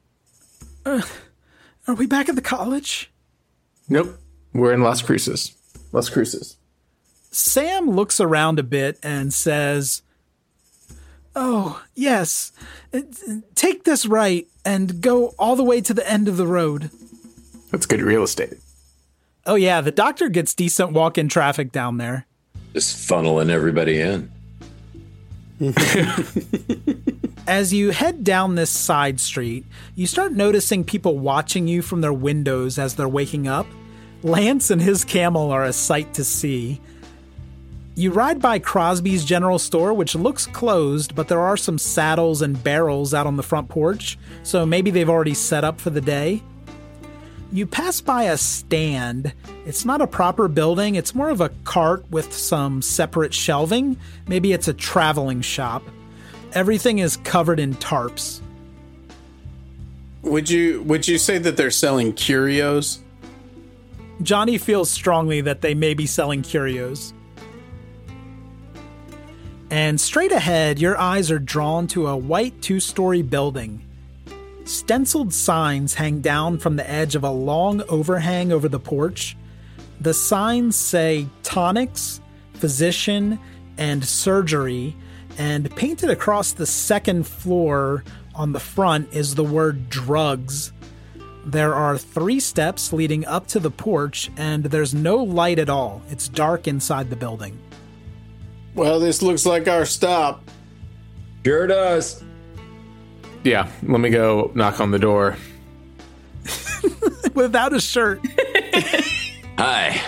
Speaker 1: we back at the college?
Speaker 5: Nope, we're in Las Cruces.
Speaker 3: Las Cruces.
Speaker 1: Sam looks around a bit and says, "Oh, yes, take this right and go all the way to the end of the road."
Speaker 5: That's good real estate.
Speaker 1: Oh yeah, the doctor gets decent walk-in traffic down there.
Speaker 7: Just funneling everybody in.
Speaker 1: As you head down this side street, you start noticing people watching you from their windows as they're waking up. Lance and his camel are a sight to see. You ride by Crosby's General Store, which looks closed, but there are some saddles and barrels out on the front porch, so maybe they've already set up for the day. You pass by a stand. It's not a proper building, it's more of a cart with some separate shelving. Maybe it's a traveling shop. Everything is covered in tarps.
Speaker 3: Would you say that they're selling curios?
Speaker 1: Johnny feels strongly that they may be selling curios. And straight ahead, your eyes are drawn to a white 2-story building. Stenciled signs hang down from the edge of a long overhang over the porch. The signs say tonics, physician, and surgery, and painted across the second floor on the front is the word drugs. There are 3 steps leading up to the porch, and there's no light at all. It's dark inside the building.
Speaker 3: Well, this looks like our stop.
Speaker 4: Sure does.
Speaker 5: Yeah, let me go knock on the door.
Speaker 1: Without a shirt.
Speaker 7: Hi.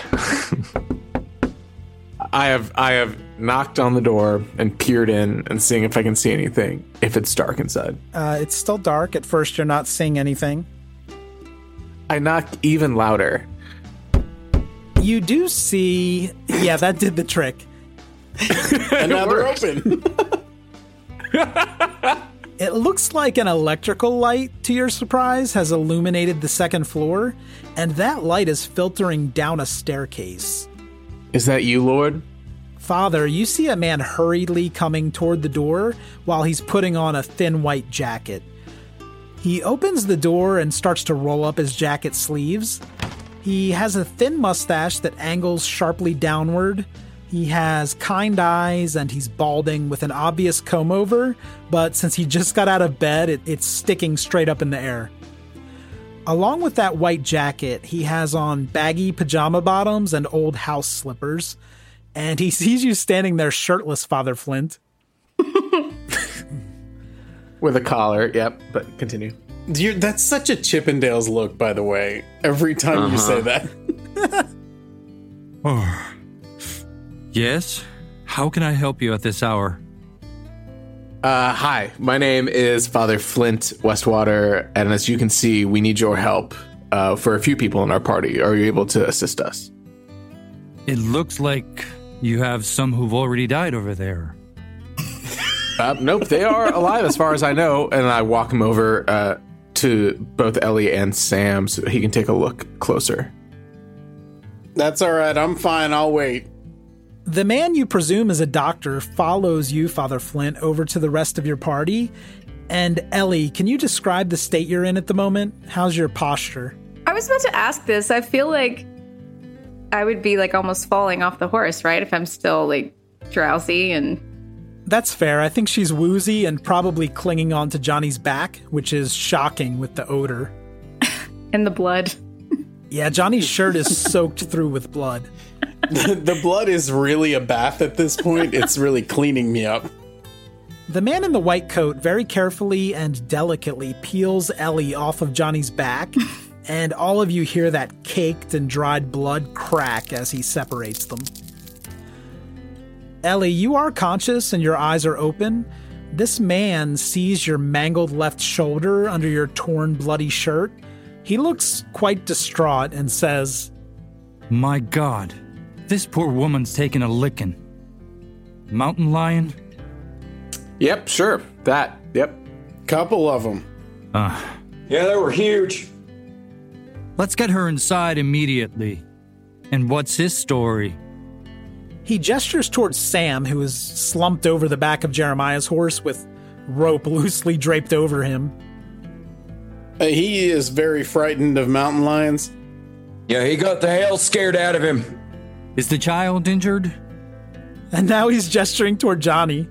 Speaker 5: I have knocked on the door and peered in and seeing if I can see anything, if it's dark inside.
Speaker 1: It's still dark. At first, you're not seeing anything.
Speaker 5: I knock even louder.
Speaker 1: You do see... Yeah, that did the trick.
Speaker 3: And now they're open.
Speaker 1: It looks like an electrical light, to your surprise, has illuminated the second floor, and that light is filtering down a staircase.
Speaker 5: Is that you, Lord?
Speaker 1: Father, you see a man hurriedly coming toward the door while he's putting on a thin white jacket. He opens the door and starts to roll up his jacket sleeves. He has a thin mustache that angles sharply downward. He has kind eyes and he's balding with an obvious comb over, but since he just got out of bed, it's sticking straight up in the air. Along with that white jacket, he has on baggy pajama bottoms and old house slippers. And he sees you standing there shirtless, Father Flint.
Speaker 5: With a collar, yep, but continue.
Speaker 3: That's such a Chippendales look, by the way. Every time you say that.
Speaker 9: Oh. Yes? How can I help you at this hour?
Speaker 5: Hi, my name is Father Flint Westwater, and as you can see, we need your help for a few people in our party. Are you able to assist us?
Speaker 9: It looks like you have some who've already died over there.
Speaker 5: Nope, they are alive as far as I know, and I walk him over to both Ellie and Sam so he can take a look closer.
Speaker 3: That's all right, I'm fine, I'll wait.
Speaker 1: The man you presume is a doctor follows you, Father Flint, over to the rest of your party. And Ellie, can you describe the state you're in at the moment? How's your posture?
Speaker 8: I was about to ask this. I feel like I would be like almost falling off the horse, right? If I'm still like drowsy and...
Speaker 1: That's fair. I think she's woozy and probably clinging onto Johnny's back, which is shocking with the odor.
Speaker 8: And the blood.
Speaker 1: Yeah, Johnny's shirt is soaked through with blood.
Speaker 3: The blood is really a bath at this point. It's really cleaning me up.
Speaker 1: The man in the white coat very carefully and delicately peels Ellie off of Johnny's back, and all of you hear that caked and dried blood crack as he separates them. Ellie, you are conscious and your eyes are open. This man sees your mangled left shoulder under your torn, bloody shirt. He looks quite distraught and says,
Speaker 9: My God, this poor woman's taken a licking. Mountain lion?
Speaker 5: Yep, sure. That, yep.
Speaker 3: Couple of them.
Speaker 4: Yeah, they were huge.
Speaker 9: Let's get her inside immediately. And what's his story?
Speaker 1: He gestures towards Sam, who is slumped over the back of Jeremiah's horse with rope loosely draped over him.
Speaker 3: He is very frightened of mountain lions.
Speaker 4: Yeah, he got the hell scared out of him.
Speaker 9: Is the child injured?
Speaker 1: And now he's gesturing toward Johnny.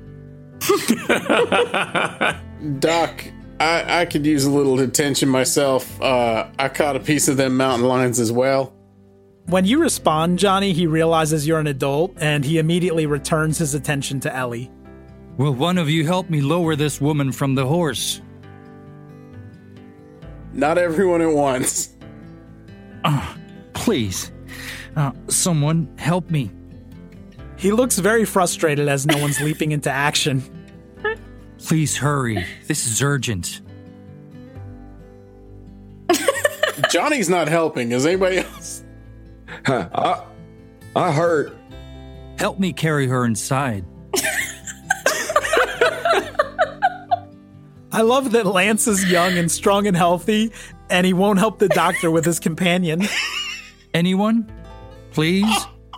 Speaker 3: Doc, I could use a little attention myself. I caught a piece of them mountain lions as well.
Speaker 1: When you respond, Johnny, he realizes you're an adult, and he immediately returns his attention to Ellie.
Speaker 9: Will one of you help me lower this woman from the horse?
Speaker 3: Not everyone at once.
Speaker 9: Please. Someone help me.
Speaker 1: He looks very frustrated as no one's leaping into action.
Speaker 9: Please hurry. This is urgent.
Speaker 3: Johnny's not helping. Is anybody else?
Speaker 4: I hurt.
Speaker 9: Help me carry her inside.
Speaker 1: I love that Lance is young and strong and healthy, and he won't help the doctor with his companion.
Speaker 9: Anyone? Please?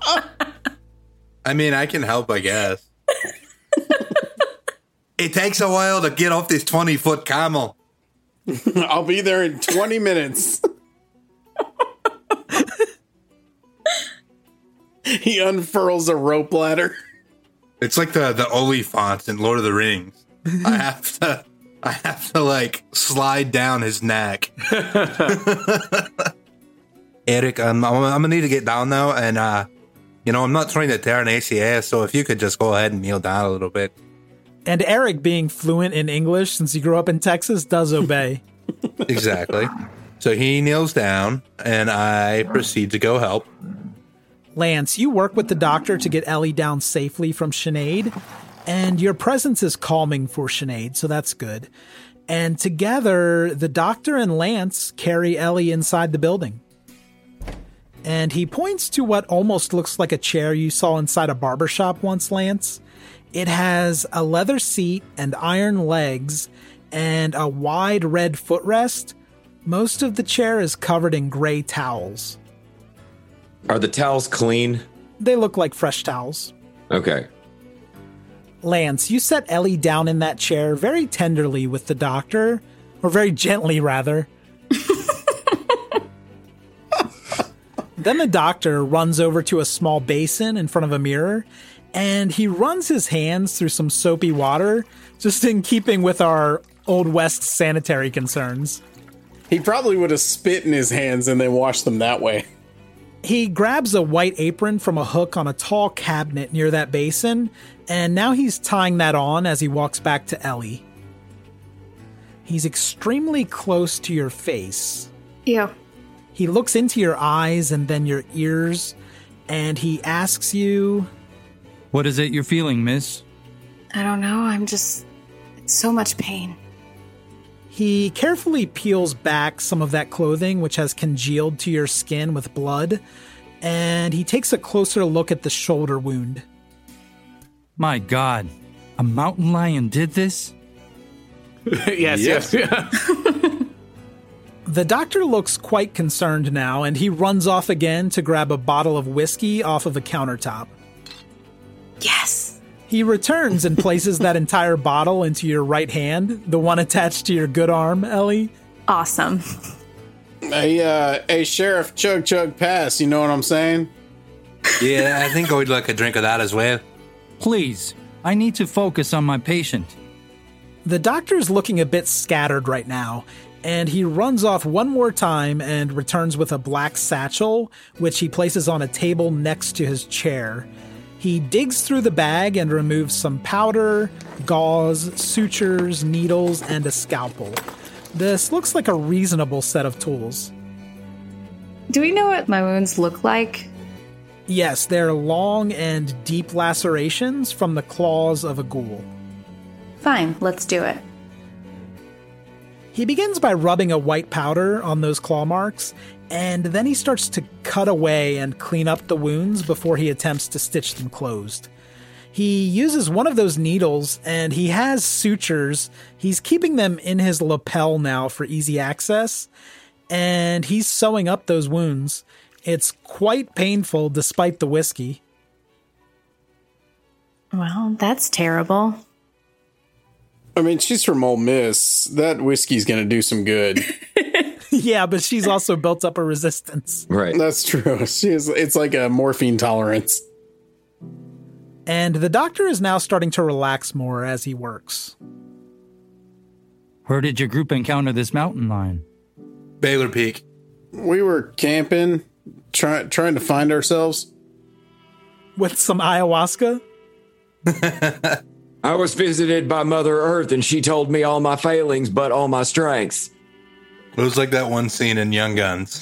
Speaker 6: I mean, I can help, I guess. It takes a while to get off this 20-foot camel.
Speaker 3: I'll be there in 20 minutes. He unfurls a rope ladder.
Speaker 6: It's like the Oliphant in Lord of the Rings. I have to like slide down his neck. Eric, I'm gonna need to get down now, and I'm not trying to tear an ACS, so if you could just go ahead and kneel down a little bit.
Speaker 1: And Eric, being fluent in English since he grew up in Texas, does obey.
Speaker 6: Exactly. So he kneels down, and I proceed to go help.
Speaker 1: Lance, you work with the doctor to get Ellie down safely from Sinead, and your presence is calming for Sinead, so that's good. And together, the doctor and Lance carry Ellie inside the building. And he points to what almost looks like a chair you saw inside a barbershop once, Lance. It has a leather seat and iron legs, and a wide red footrest. Most of the chair is covered in gray towels.
Speaker 4: Are the towels clean?
Speaker 1: They look like fresh towels.
Speaker 4: Okay.
Speaker 1: Lance, you set Ellie down in that chair very tenderly with the doctor, or very gently, rather. Then the doctor runs over to a small basin in front of a mirror, and he runs his hands through some soapy water, just in keeping with our Old West sanitary concerns.
Speaker 3: He probably would have spit in his hands and then washed them that way.
Speaker 1: He grabs a white apron from a hook on a tall cabinet near that basin, and now he's tying that on as he walks back to Ellie. He's extremely close to your face.
Speaker 8: Ew.
Speaker 1: He looks into your eyes and then your ears, and he asks you,
Speaker 9: What is it you're feeling, miss?
Speaker 8: I don't know. It's so much pain.
Speaker 1: He carefully peels back some of that clothing which has congealed to your skin with blood, and he takes a closer look at the shoulder wound.
Speaker 9: My God, a mountain lion did this?
Speaker 5: Yes.
Speaker 1: The doctor looks quite concerned now, and he runs off again to grab a bottle of whiskey off of the countertop.
Speaker 8: Yes.
Speaker 1: He returns and places that entire bottle into your right hand, the one attached to your good arm, Ellie.
Speaker 8: Awesome.
Speaker 3: Hey, Sheriff, chug, pass. You know what I'm saying?
Speaker 6: Yeah, I think I would like a drink of that as well.
Speaker 9: Please, I need to focus on my patient.
Speaker 1: The doctor's looking a bit scattered right now, and he runs off one more time and returns with a black satchel, which he places on a table next to his chair. He digs through the bag and removes some powder, gauze, sutures, needles, and a scalpel. This looks like a reasonable set of tools.
Speaker 8: Do we know what my wounds look like?
Speaker 1: Yes, they're long and deep lacerations from the claws of a ghoul.
Speaker 8: Fine, let's do it.
Speaker 1: He begins by rubbing a white powder on those claw marks, and then he starts to cut away and clean up the wounds before he attempts to stitch them closed. He uses one of those needles, and he has sutures. He's keeping them in his lapel now for easy access, and he's sewing up those wounds. It's quite painful despite the whiskey.
Speaker 8: Well, that's terrible.
Speaker 3: I mean, she's from Ole Miss. That whiskey's gonna do some good.
Speaker 1: Yeah, but she's also built up a resistance.
Speaker 4: Right.
Speaker 3: That's true. It's like a morphine tolerance.
Speaker 1: And the doctor is now starting to relax more as he works.
Speaker 9: Where did your group encounter this mountain lion?
Speaker 6: Baylor Peak.
Speaker 3: We were camping, trying to find ourselves.
Speaker 1: With some ayahuasca?
Speaker 4: I was visited by Mother Earth, and she told me all my failings, but all my strengths.
Speaker 6: It was like that one scene in Young Guns.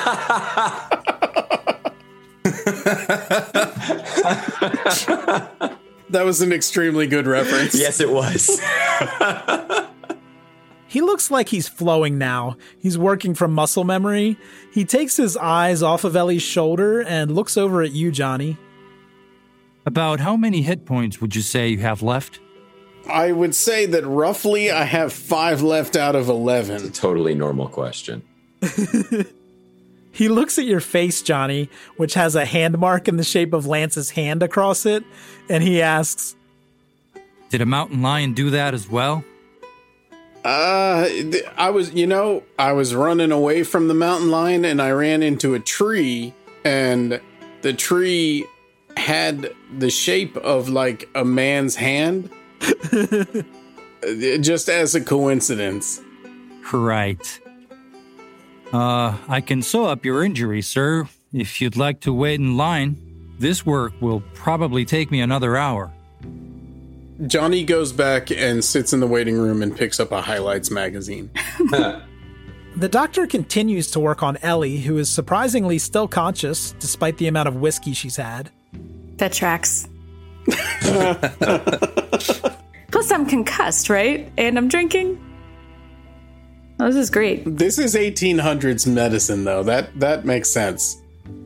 Speaker 3: That was an extremely good reference.
Speaker 4: Yes, it was.
Speaker 1: He looks like he's flowing now. He's working from muscle memory. He takes his eyes off of Ellie's shoulder and looks over at you, Johnny.
Speaker 9: About how many hit points would you say you have left?
Speaker 3: I would say that roughly I have 5 left out of 11.
Speaker 4: Totally normal question.
Speaker 1: He looks at your face, Johnny, which has a hand mark in the shape of Lance's hand across it, and he asks,
Speaker 9: Did a mountain lion do that as well?
Speaker 3: I was running away from the mountain lion and I ran into a tree, and the tree had the shape of like a man's hand. Just as a coincidence.
Speaker 9: Right. I can sew up your injury, sir, if you'd like to wait in line. This work will probably take me another hour.
Speaker 3: Johnny goes back and sits in the waiting room and picks up a highlights magazine.
Speaker 1: The doctor continues to work on Ellie, who is surprisingly still conscious despite the amount of whiskey she's had.
Speaker 8: That tracks. Plus, I'm concussed, right? And I'm drinking. Oh, this is great.
Speaker 3: This is 1800s medicine, though. That makes sense.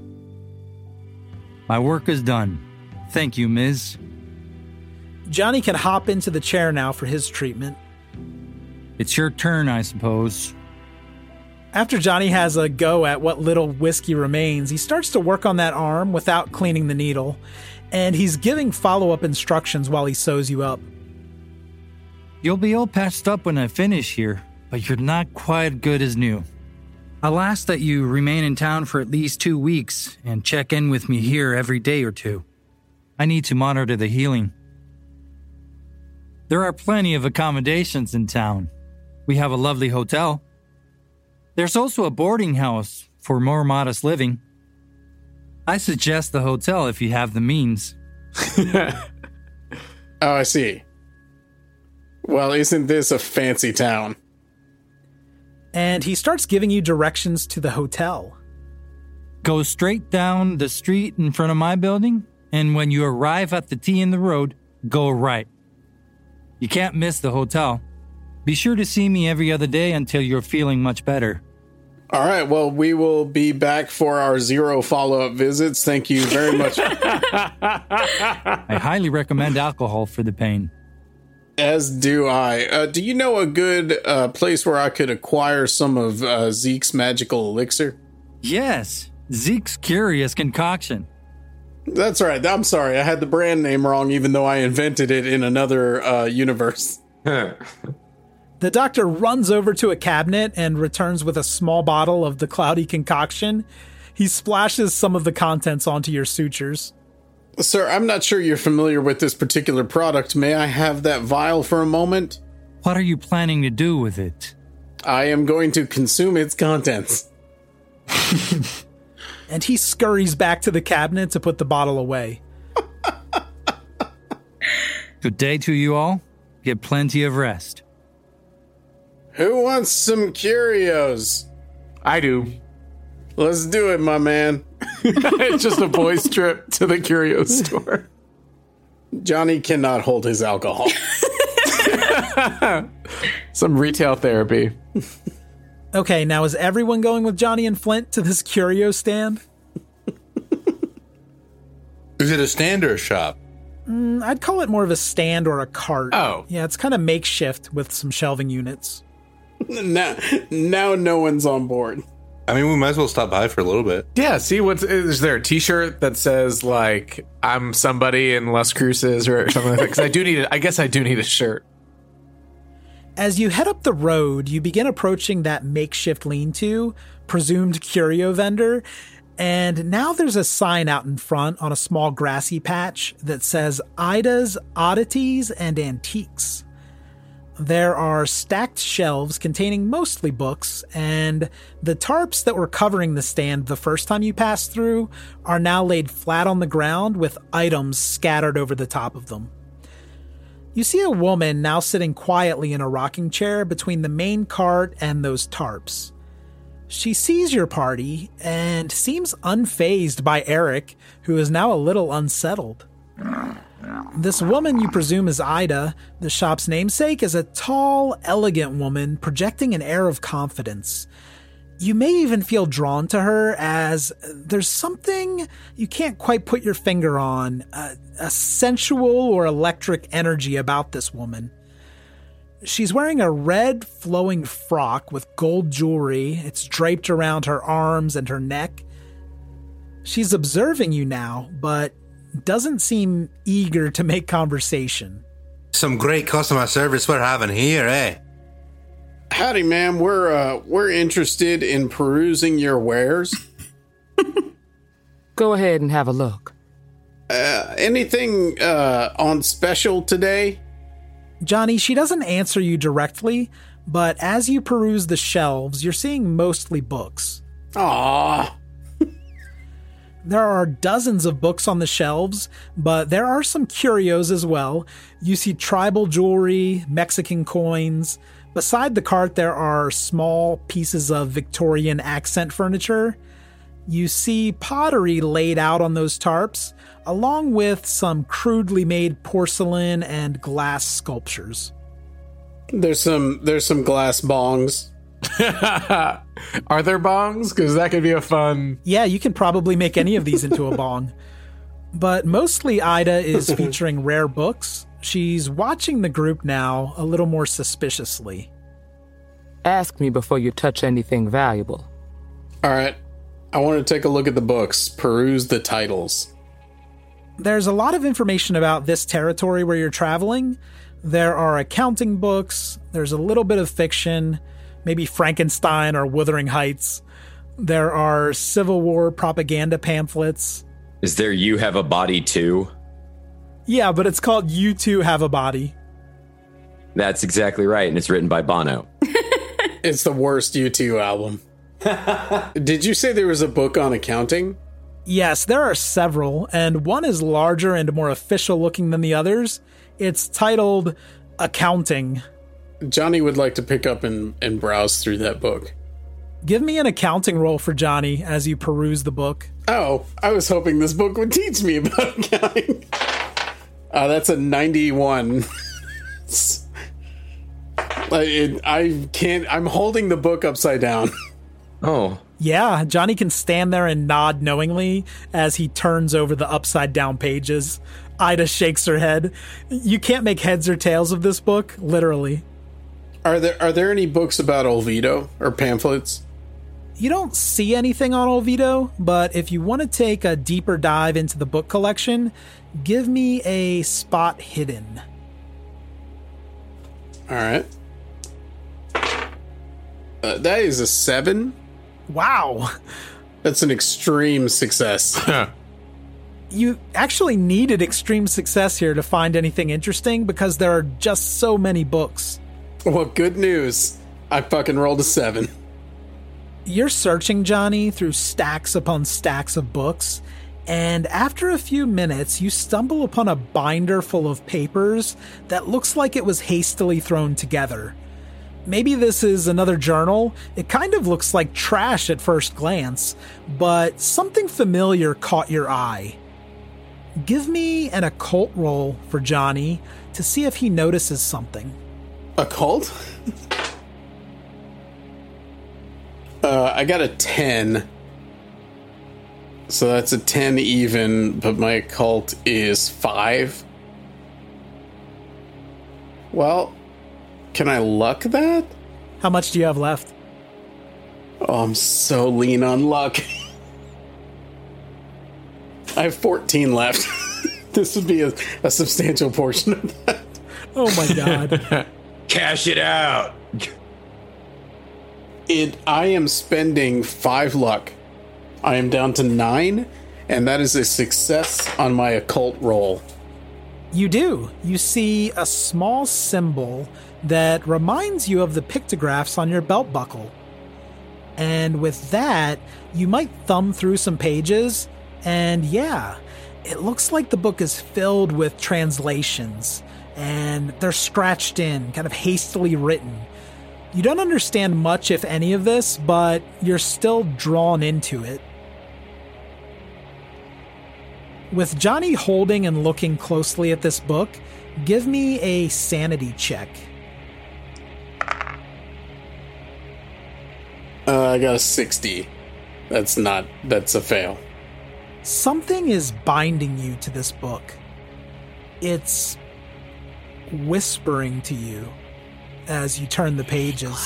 Speaker 9: My work is done. Thank you, Ms.
Speaker 1: Johnny can hop into the chair now for his treatment.
Speaker 9: It's your turn, I suppose.
Speaker 1: After Johnny has a go at what little whiskey remains, he starts to work on that arm without cleaning the needle, and he's giving follow-up instructions while he sews you up.
Speaker 9: You'll be all patched up when I finish here, but you're not quite good as new. I'll ask that you remain in town for at least 2 weeks and check in with me here every day or two. I need to monitor the healing. There are plenty of accommodations in town. We have a lovely hotel. There's also a boarding house for more modest living. I suggest the hotel if you have the means.
Speaker 3: Oh, I see. Well, isn't this a fancy town?
Speaker 1: And he starts giving you directions to the hotel.
Speaker 9: Go straight down the street in front of my building, and when you arrive at the T in the road, go right. You can't miss the hotel. Be sure to see me every other day until you're feeling much better.
Speaker 3: All right, well, we will be back for our 0 follow-up visits. Thank you very much.
Speaker 9: I highly recommend alcohol for the pain.
Speaker 3: As do I. Do you know a good place where I could acquire some of Zeke's magical elixir?
Speaker 9: Yes, Zeke's Curious Concoction.
Speaker 3: That's right. I'm sorry. I had the brand name wrong, even though I invented it in another universe.
Speaker 1: The doctor runs over to a cabinet and returns with a small bottle of the cloudy concoction. He splashes some of the contents onto your sutures.
Speaker 3: Sir, I'm not sure you're familiar with this particular product. May I have that vial for a moment?
Speaker 9: What are you planning to do with it?
Speaker 3: I am going to consume its contents.
Speaker 1: And he scurries back to the cabinet to put the bottle away.
Speaker 9: Good day to you all. Get plenty of rest.
Speaker 3: Who wants some curios?
Speaker 5: I do.
Speaker 3: Let's do it, my man.
Speaker 5: It's just a boys' trip to the curio store.
Speaker 3: Johnny cannot hold his alcohol.
Speaker 5: Some retail therapy.
Speaker 1: Okay, now is everyone going with Johnny and Flint to this curio stand?
Speaker 6: Is it a stand or a shop?
Speaker 1: I'd call it more of a stand or a cart.
Speaker 5: Oh.
Speaker 1: Yeah, it's kind of makeshift with some shelving units.
Speaker 3: Now no one's on board.
Speaker 6: I mean, we might as well stop by for a little bit.
Speaker 5: Yeah, see, is there a t-shirt that says, like, I'm somebody in Las Cruces or something like that? Because I guess I do need a shirt.
Speaker 1: As you head up the road, you begin approaching that makeshift lean-to, presumed curio vendor, and now there's a sign out in front on a small grassy patch that says Ida's Oddities and Antiques. There are stacked shelves containing mostly books, and the tarps that were covering the stand the first time you passed through are now laid flat on the ground with items scattered over the top of them. You see a woman now sitting quietly in a rocking chair between the main cart and those tarps. She sees your party and seems unfazed by Eric, who is now a little unsettled. This woman you presume is Ida, the shop's namesake, is a tall, elegant woman projecting an air of confidence. You may even feel drawn to her as there's something you can't quite put your finger on, a sensual or electric energy about this woman. She's wearing a red flowing frock with gold jewelry. It's draped around her arms and her neck. She's observing you now, but doesn't seem eager to make conversation.
Speaker 6: Some great customer service we're having here, eh?
Speaker 3: Howdy, ma'am. We're interested in perusing your wares.
Speaker 10: Go ahead and have a look.
Speaker 3: Anything on special today?
Speaker 1: Johnny, she doesn't answer you directly, but as you peruse the shelves, you're seeing mostly books.
Speaker 3: Aww.
Speaker 1: There are dozens of books on the shelves, but there are some curios as well. You see tribal jewelry, Mexican coins. Beside the cart, there are small pieces of Victorian accent furniture. You see pottery laid out on those tarps, along with some crudely made porcelain and glass sculptures.
Speaker 3: There's some glass bongs.
Speaker 5: Are there bongs? Because that could be a fun...
Speaker 1: Yeah, you can probably make any of these into a bong. But mostly Ida is featuring rare books. She's watching the group now a little more suspiciously.
Speaker 10: Ask me before you touch anything valuable.
Speaker 3: All right. I want to take a look at the books, peruse the titles.
Speaker 1: There's a lot of information about this territory where you're traveling. There are accounting books, there's a little bit of fiction, maybe Frankenstein or Wuthering Heights. There are Civil War propaganda pamphlets.
Speaker 11: Is there You Have a Body Too?
Speaker 1: Yeah, but it's called You Too Have a Body.
Speaker 11: That's exactly right, and it's written by Bono.
Speaker 3: It's the worst U2 album. Did you say there was a book on accounting?
Speaker 1: Yes, there are several, and one is larger and more official looking than the others. It's titled Accounting.
Speaker 3: Johnny would like to pick up and browse through that book.
Speaker 1: Give me an accounting roll for Johnny as you peruse the book.
Speaker 3: Oh, I was hoping this book would teach me about accounting. That's a 91. I'm holding the book upside down.
Speaker 11: Oh.
Speaker 1: Yeah, Johnny can stand there and nod knowingly as he turns over the upside down pages. Ida shakes her head. You can't make heads or tails of this book, literally.
Speaker 3: Are there any books about Olvido or pamphlets?
Speaker 1: You don't see anything on Olvido, but if you want to take a deeper dive into the book collection, give me a spot hidden.
Speaker 3: All right. That is a 7.
Speaker 1: Wow.
Speaker 3: That's an extreme success.
Speaker 1: You actually needed extreme success here to find anything interesting because there are just so many books.
Speaker 3: Well, good news. I fucking rolled a 7.
Speaker 1: You're searching, Johnny, through stacks upon stacks of books, and after a few minutes, you stumble upon a binder full of papers that looks like it was hastily thrown together. Maybe this is another journal. It kind of looks like trash at first glance, but something familiar caught your eye. Give me an occult roll for Johnny to see if he notices something.
Speaker 3: Occult? I got a 10. So that's a 10 even, but my occult is 5. Well, can I luck that?
Speaker 1: How much do you have left?
Speaker 3: Oh, I'm so lean on luck. I have 14 left. This would be a substantial portion of that.
Speaker 1: Oh my god.
Speaker 11: Cash it out.
Speaker 3: I am spending 5 luck. I am down to 9, and that is a success on my occult roll.
Speaker 1: You do. You see a small symbol that reminds you of the pictographs on your belt buckle. And with that, you might thumb through some pages, and yeah, it looks like the book is filled with translations, and they're scratched in, kind of hastily written. You don't understand much, if any of this, but you're still drawn into it. With Johnny holding and looking closely at this book, give me a sanity check.
Speaker 3: I got a 60. That's a fail.
Speaker 1: Something is binding you to this book. It's whispering to you as you turn the pages.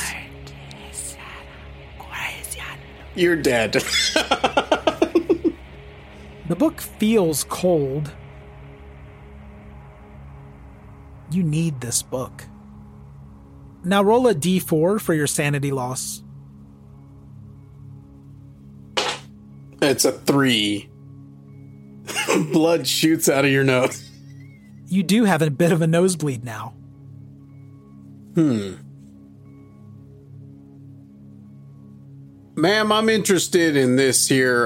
Speaker 3: You're dead.
Speaker 1: The book feels cold. You need this book. Now roll a d4 for your sanity loss.
Speaker 3: It's a 3. Blood shoots out of your nose.
Speaker 1: You do have a bit of a nosebleed now.
Speaker 3: Ma'am, I'm interested in this here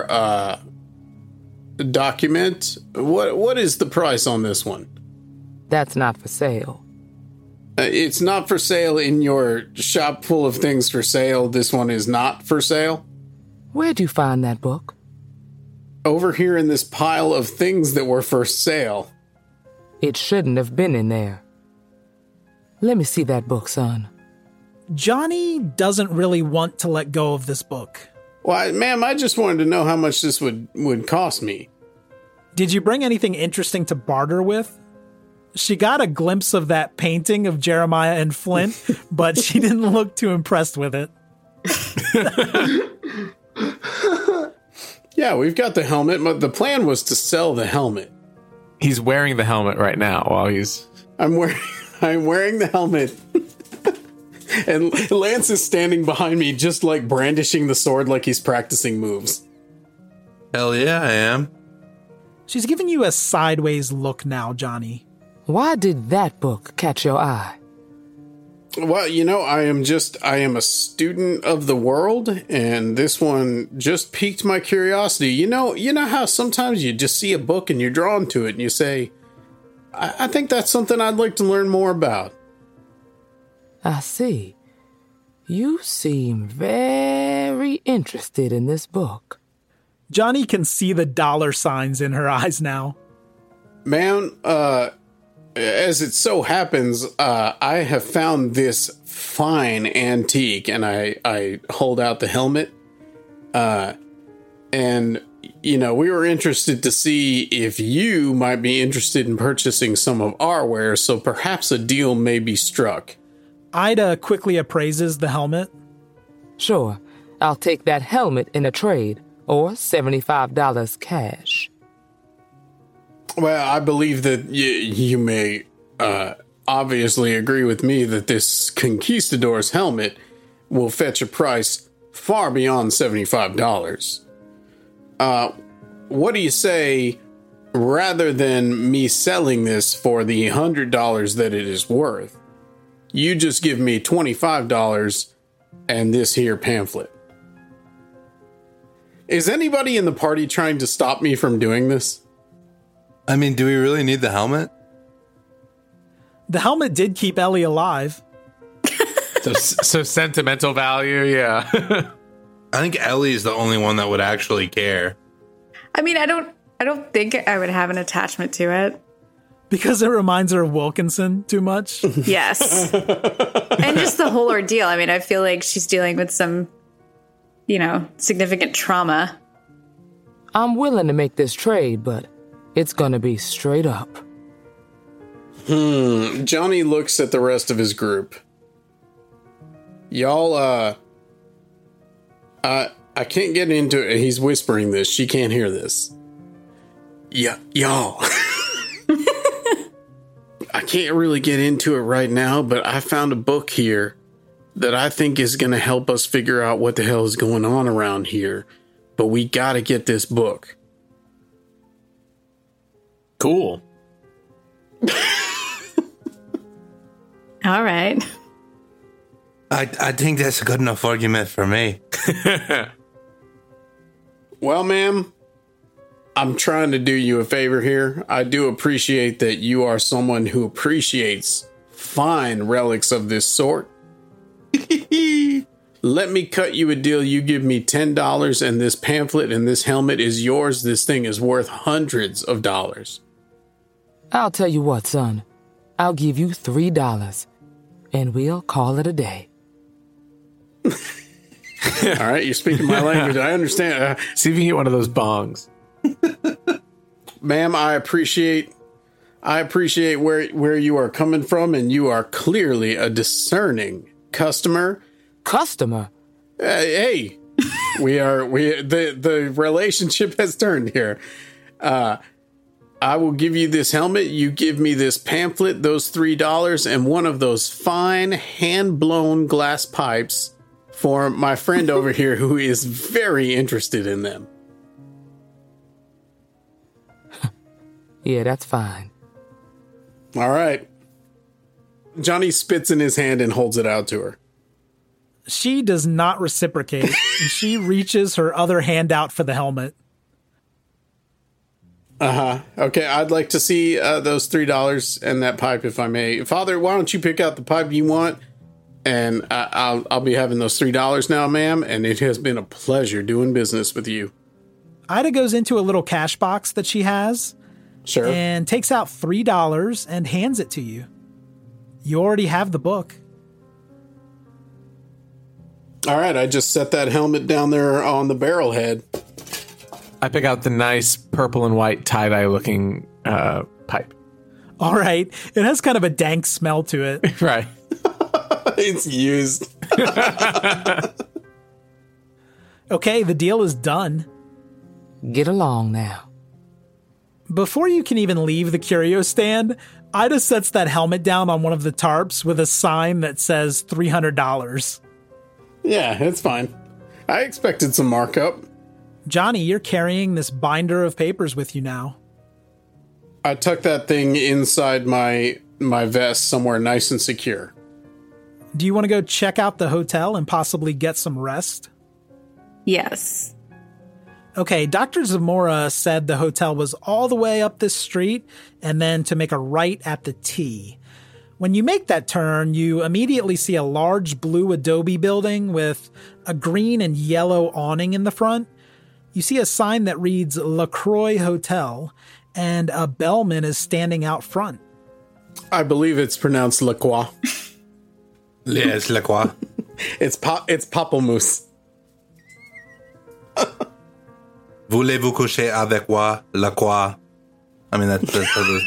Speaker 3: document. What is the price on this one?
Speaker 10: That's not for sale.
Speaker 3: It's not for sale in your shop full of things for sale. This one is not for sale.
Speaker 10: Where'd you find that book?
Speaker 3: Over here in this pile of things that were for sale.
Speaker 10: It shouldn't have been in there. Let me see that book, son.
Speaker 1: Johnny doesn't really want to let go of this book.
Speaker 3: Well, ma'am, I just wanted to know how much this would cost me.
Speaker 1: Did you bring anything interesting to barter with? She got a glimpse of that painting of Jeremiah and Flint, but she didn't look too impressed with it.
Speaker 3: Yeah, we've got the helmet, but the plan was to sell the helmet.
Speaker 5: He's wearing the helmet right now while he's...
Speaker 3: I'm wearing the helmet. And Lance is standing behind me, just like brandishing the sword like he's practicing moves.
Speaker 6: Hell yeah, I am.
Speaker 1: She's giving you a sideways look now, Johnny.
Speaker 10: Why did that book catch your eye?
Speaker 3: Well, I am a student of the world, and this one just piqued my curiosity. You know how sometimes you just see a book and you're drawn to it and you say, I think that's something I'd like to learn more about.
Speaker 10: I see. You seem very interested in this book.
Speaker 1: Johnny can see the dollar signs in her eyes now.
Speaker 3: Man, as it so happens, I have found this fine antique, and I hold out the helmet. And, we were interested to see if you might be interested in purchasing some of our wares, so perhaps a deal may be struck.
Speaker 1: Ida quickly appraises the helmet.
Speaker 10: Sure, I'll take that helmet in a trade, or $75 cash.
Speaker 3: Well, I believe that you may obviously agree with me that this Conquistador's helmet will fetch a price far beyond $75. What do you say, rather than me selling this for the $100 that it is worth, you just give me $25 and this here pamphlet? Is anybody in the party trying to stop me from doing this?
Speaker 6: I mean, do we really need the helmet?
Speaker 1: The helmet did keep Ellie alive.
Speaker 5: So sentimental value, yeah.
Speaker 6: I think Ellie is the only one that would actually care.
Speaker 8: I mean, I don't think I would have an attachment to it.
Speaker 1: Because it reminds her of Wilkinson too much?
Speaker 8: Yes. And just the whole ordeal. I mean, I feel like she's dealing with some, significant trauma.
Speaker 10: I'm willing to make this trade, but it's gonna be straight up.
Speaker 3: Johnny looks at the rest of his group. Y'all, I can't get into it. He's whispering this. She can't hear this. Yeah, y'all. I can't really get into it right now, but I found a book here that I think is going to help us figure out what the hell is going on around here. But we got to get this book.
Speaker 5: Cool.
Speaker 8: All right.
Speaker 6: I think that's a good enough argument for me.
Speaker 3: Well, ma'am, I'm trying to do you a favor here. I do appreciate that you are someone who appreciates fine relics of this sort. Let me cut you a deal. You give me $10 and this pamphlet and this helmet is yours. This thing is worth hundreds of dollars.
Speaker 10: I'll tell you what, son. I'll give you $3, and we'll call it a day.
Speaker 3: All right, you're speaking my language. I understand.
Speaker 5: See if you can get one of those bongs.
Speaker 3: Ma'am, I appreciate where you are coming from, and you are clearly a discerning customer.
Speaker 10: Customer?
Speaker 3: Hey, the relationship has turned here. I will give you this helmet. You give me this pamphlet, those $3, and one of those fine hand-blown glass pipes for my friend over here who is very interested in them.
Speaker 10: Yeah, that's fine.
Speaker 3: All right. Johnny spits in his hand and holds it out to her.
Speaker 1: She does not reciprocate, and she reaches her other hand out for the helmet.
Speaker 3: Okay, I'd like to see those $3 and that pipe, if I may. Father, why don't you pick out the pipe you want? And I'll be having those $3 now, ma'am. And it has been a pleasure doing business with you.
Speaker 1: Ida goes into a little cash box that she has.
Speaker 3: Sure.
Speaker 1: And takes out $3 and hands it to you. You already have the book.
Speaker 3: All right, I just set that helmet down there on the barrel head.
Speaker 5: I pick out the nice purple and white tie-dye looking pipe.
Speaker 1: All right. It has kind of a dank smell to it.
Speaker 5: Right.
Speaker 3: It's used.
Speaker 1: Okay, the deal is done.
Speaker 10: Get along now.
Speaker 1: Before you can even leave the curio stand, Ida sets that helmet down on one of the tarps with a sign that says $300.
Speaker 3: Yeah, it's fine. I expected some markup.
Speaker 1: Johnny, you're carrying this binder of papers with you now.
Speaker 3: I tucked that thing inside my vest somewhere nice and secure.
Speaker 1: Do you want to go check out the hotel and possibly get some rest?
Speaker 8: Yes.
Speaker 1: Okay, Dr. Zamora said the hotel was all the way up this street and then to make a right at the T. When you make that turn, you immediately see a large blue adobe building with a green and yellow awning in the front. You see a sign that reads LaCroix Hotel, and a bellman is standing out front.
Speaker 3: I believe it's pronounced La Croix.
Speaker 6: Yes, La Croix.
Speaker 3: It's Pamplemousse.
Speaker 6: Voulez-vous coucher avec moi, La Croix? I mean, that's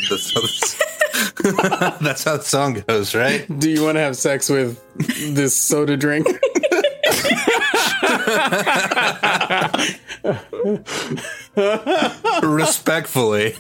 Speaker 6: how the song goes, right?
Speaker 3: Do you want to have sex with this soda drink?
Speaker 6: Respectfully.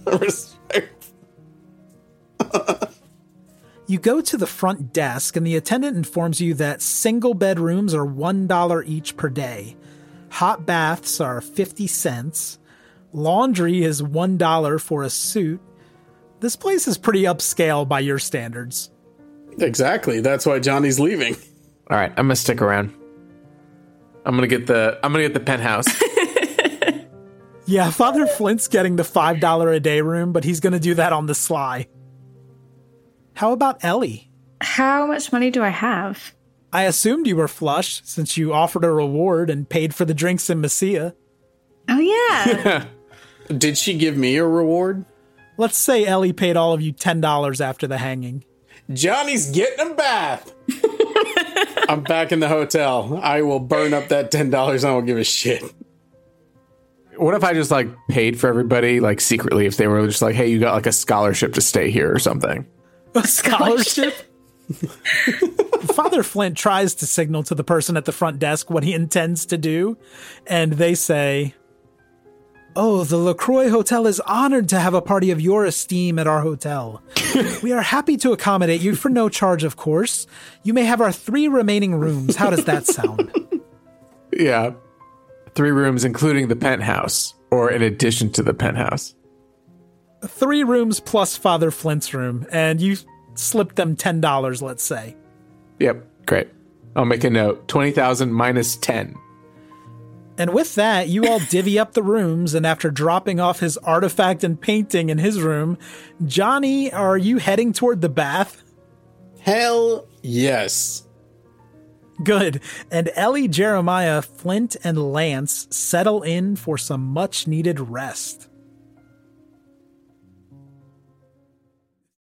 Speaker 1: You go to the front desk, and the attendant informs you that single bedrooms are $1 each per day. Hot baths are 50 cents. Laundry is $1 for a suit. This place is pretty upscale by your standards.
Speaker 3: Exactly. That's why Johnny's leaving.
Speaker 5: All right, I'm gonna stick around. I'm gonna get the penthouse.
Speaker 1: Yeah, Father Flint's getting the $5 a day room, but he's going to do that on the sly. How about Ellie?
Speaker 8: How much money do I have?
Speaker 1: I assumed you were flush since you offered a reward and paid for the drinks in Messia.
Speaker 8: Oh, yeah.
Speaker 3: Did she give me a reward?
Speaker 1: Let's say Ellie paid all of you $10 after the hanging.
Speaker 3: Johnny's getting a bath. I'm back in the hotel. I will burn up that $10. I don't give a shit.
Speaker 5: What if I just like paid for everybody like secretly if they were just like, hey, you got like a scholarship to stay here or something?
Speaker 1: A scholarship? Father Flint tries to signal to the person at the front desk what he intends to do, and they say, "Oh, the LaCroix Hotel is honored to have a party of your esteem at our hotel. We are happy to accommodate you for no charge, of course. You may have our 3 remaining rooms. How does that sound?"
Speaker 5: Yeah. 3 rooms, including the penthouse, or in addition to the penthouse.
Speaker 1: 3 rooms plus Father Flint's room, and you slipped them $10, let's say.
Speaker 5: Yep, great. I'll make a note. 20,000 minus 10.
Speaker 1: And with that, you all divvy up the rooms, and after dropping off his artifact and painting in his room, Johnny, are you heading toward the bath?
Speaker 3: Hell yes.
Speaker 1: Good. And Ellie, Jeremiah, Flint, and Lance settle in for some much-needed rest.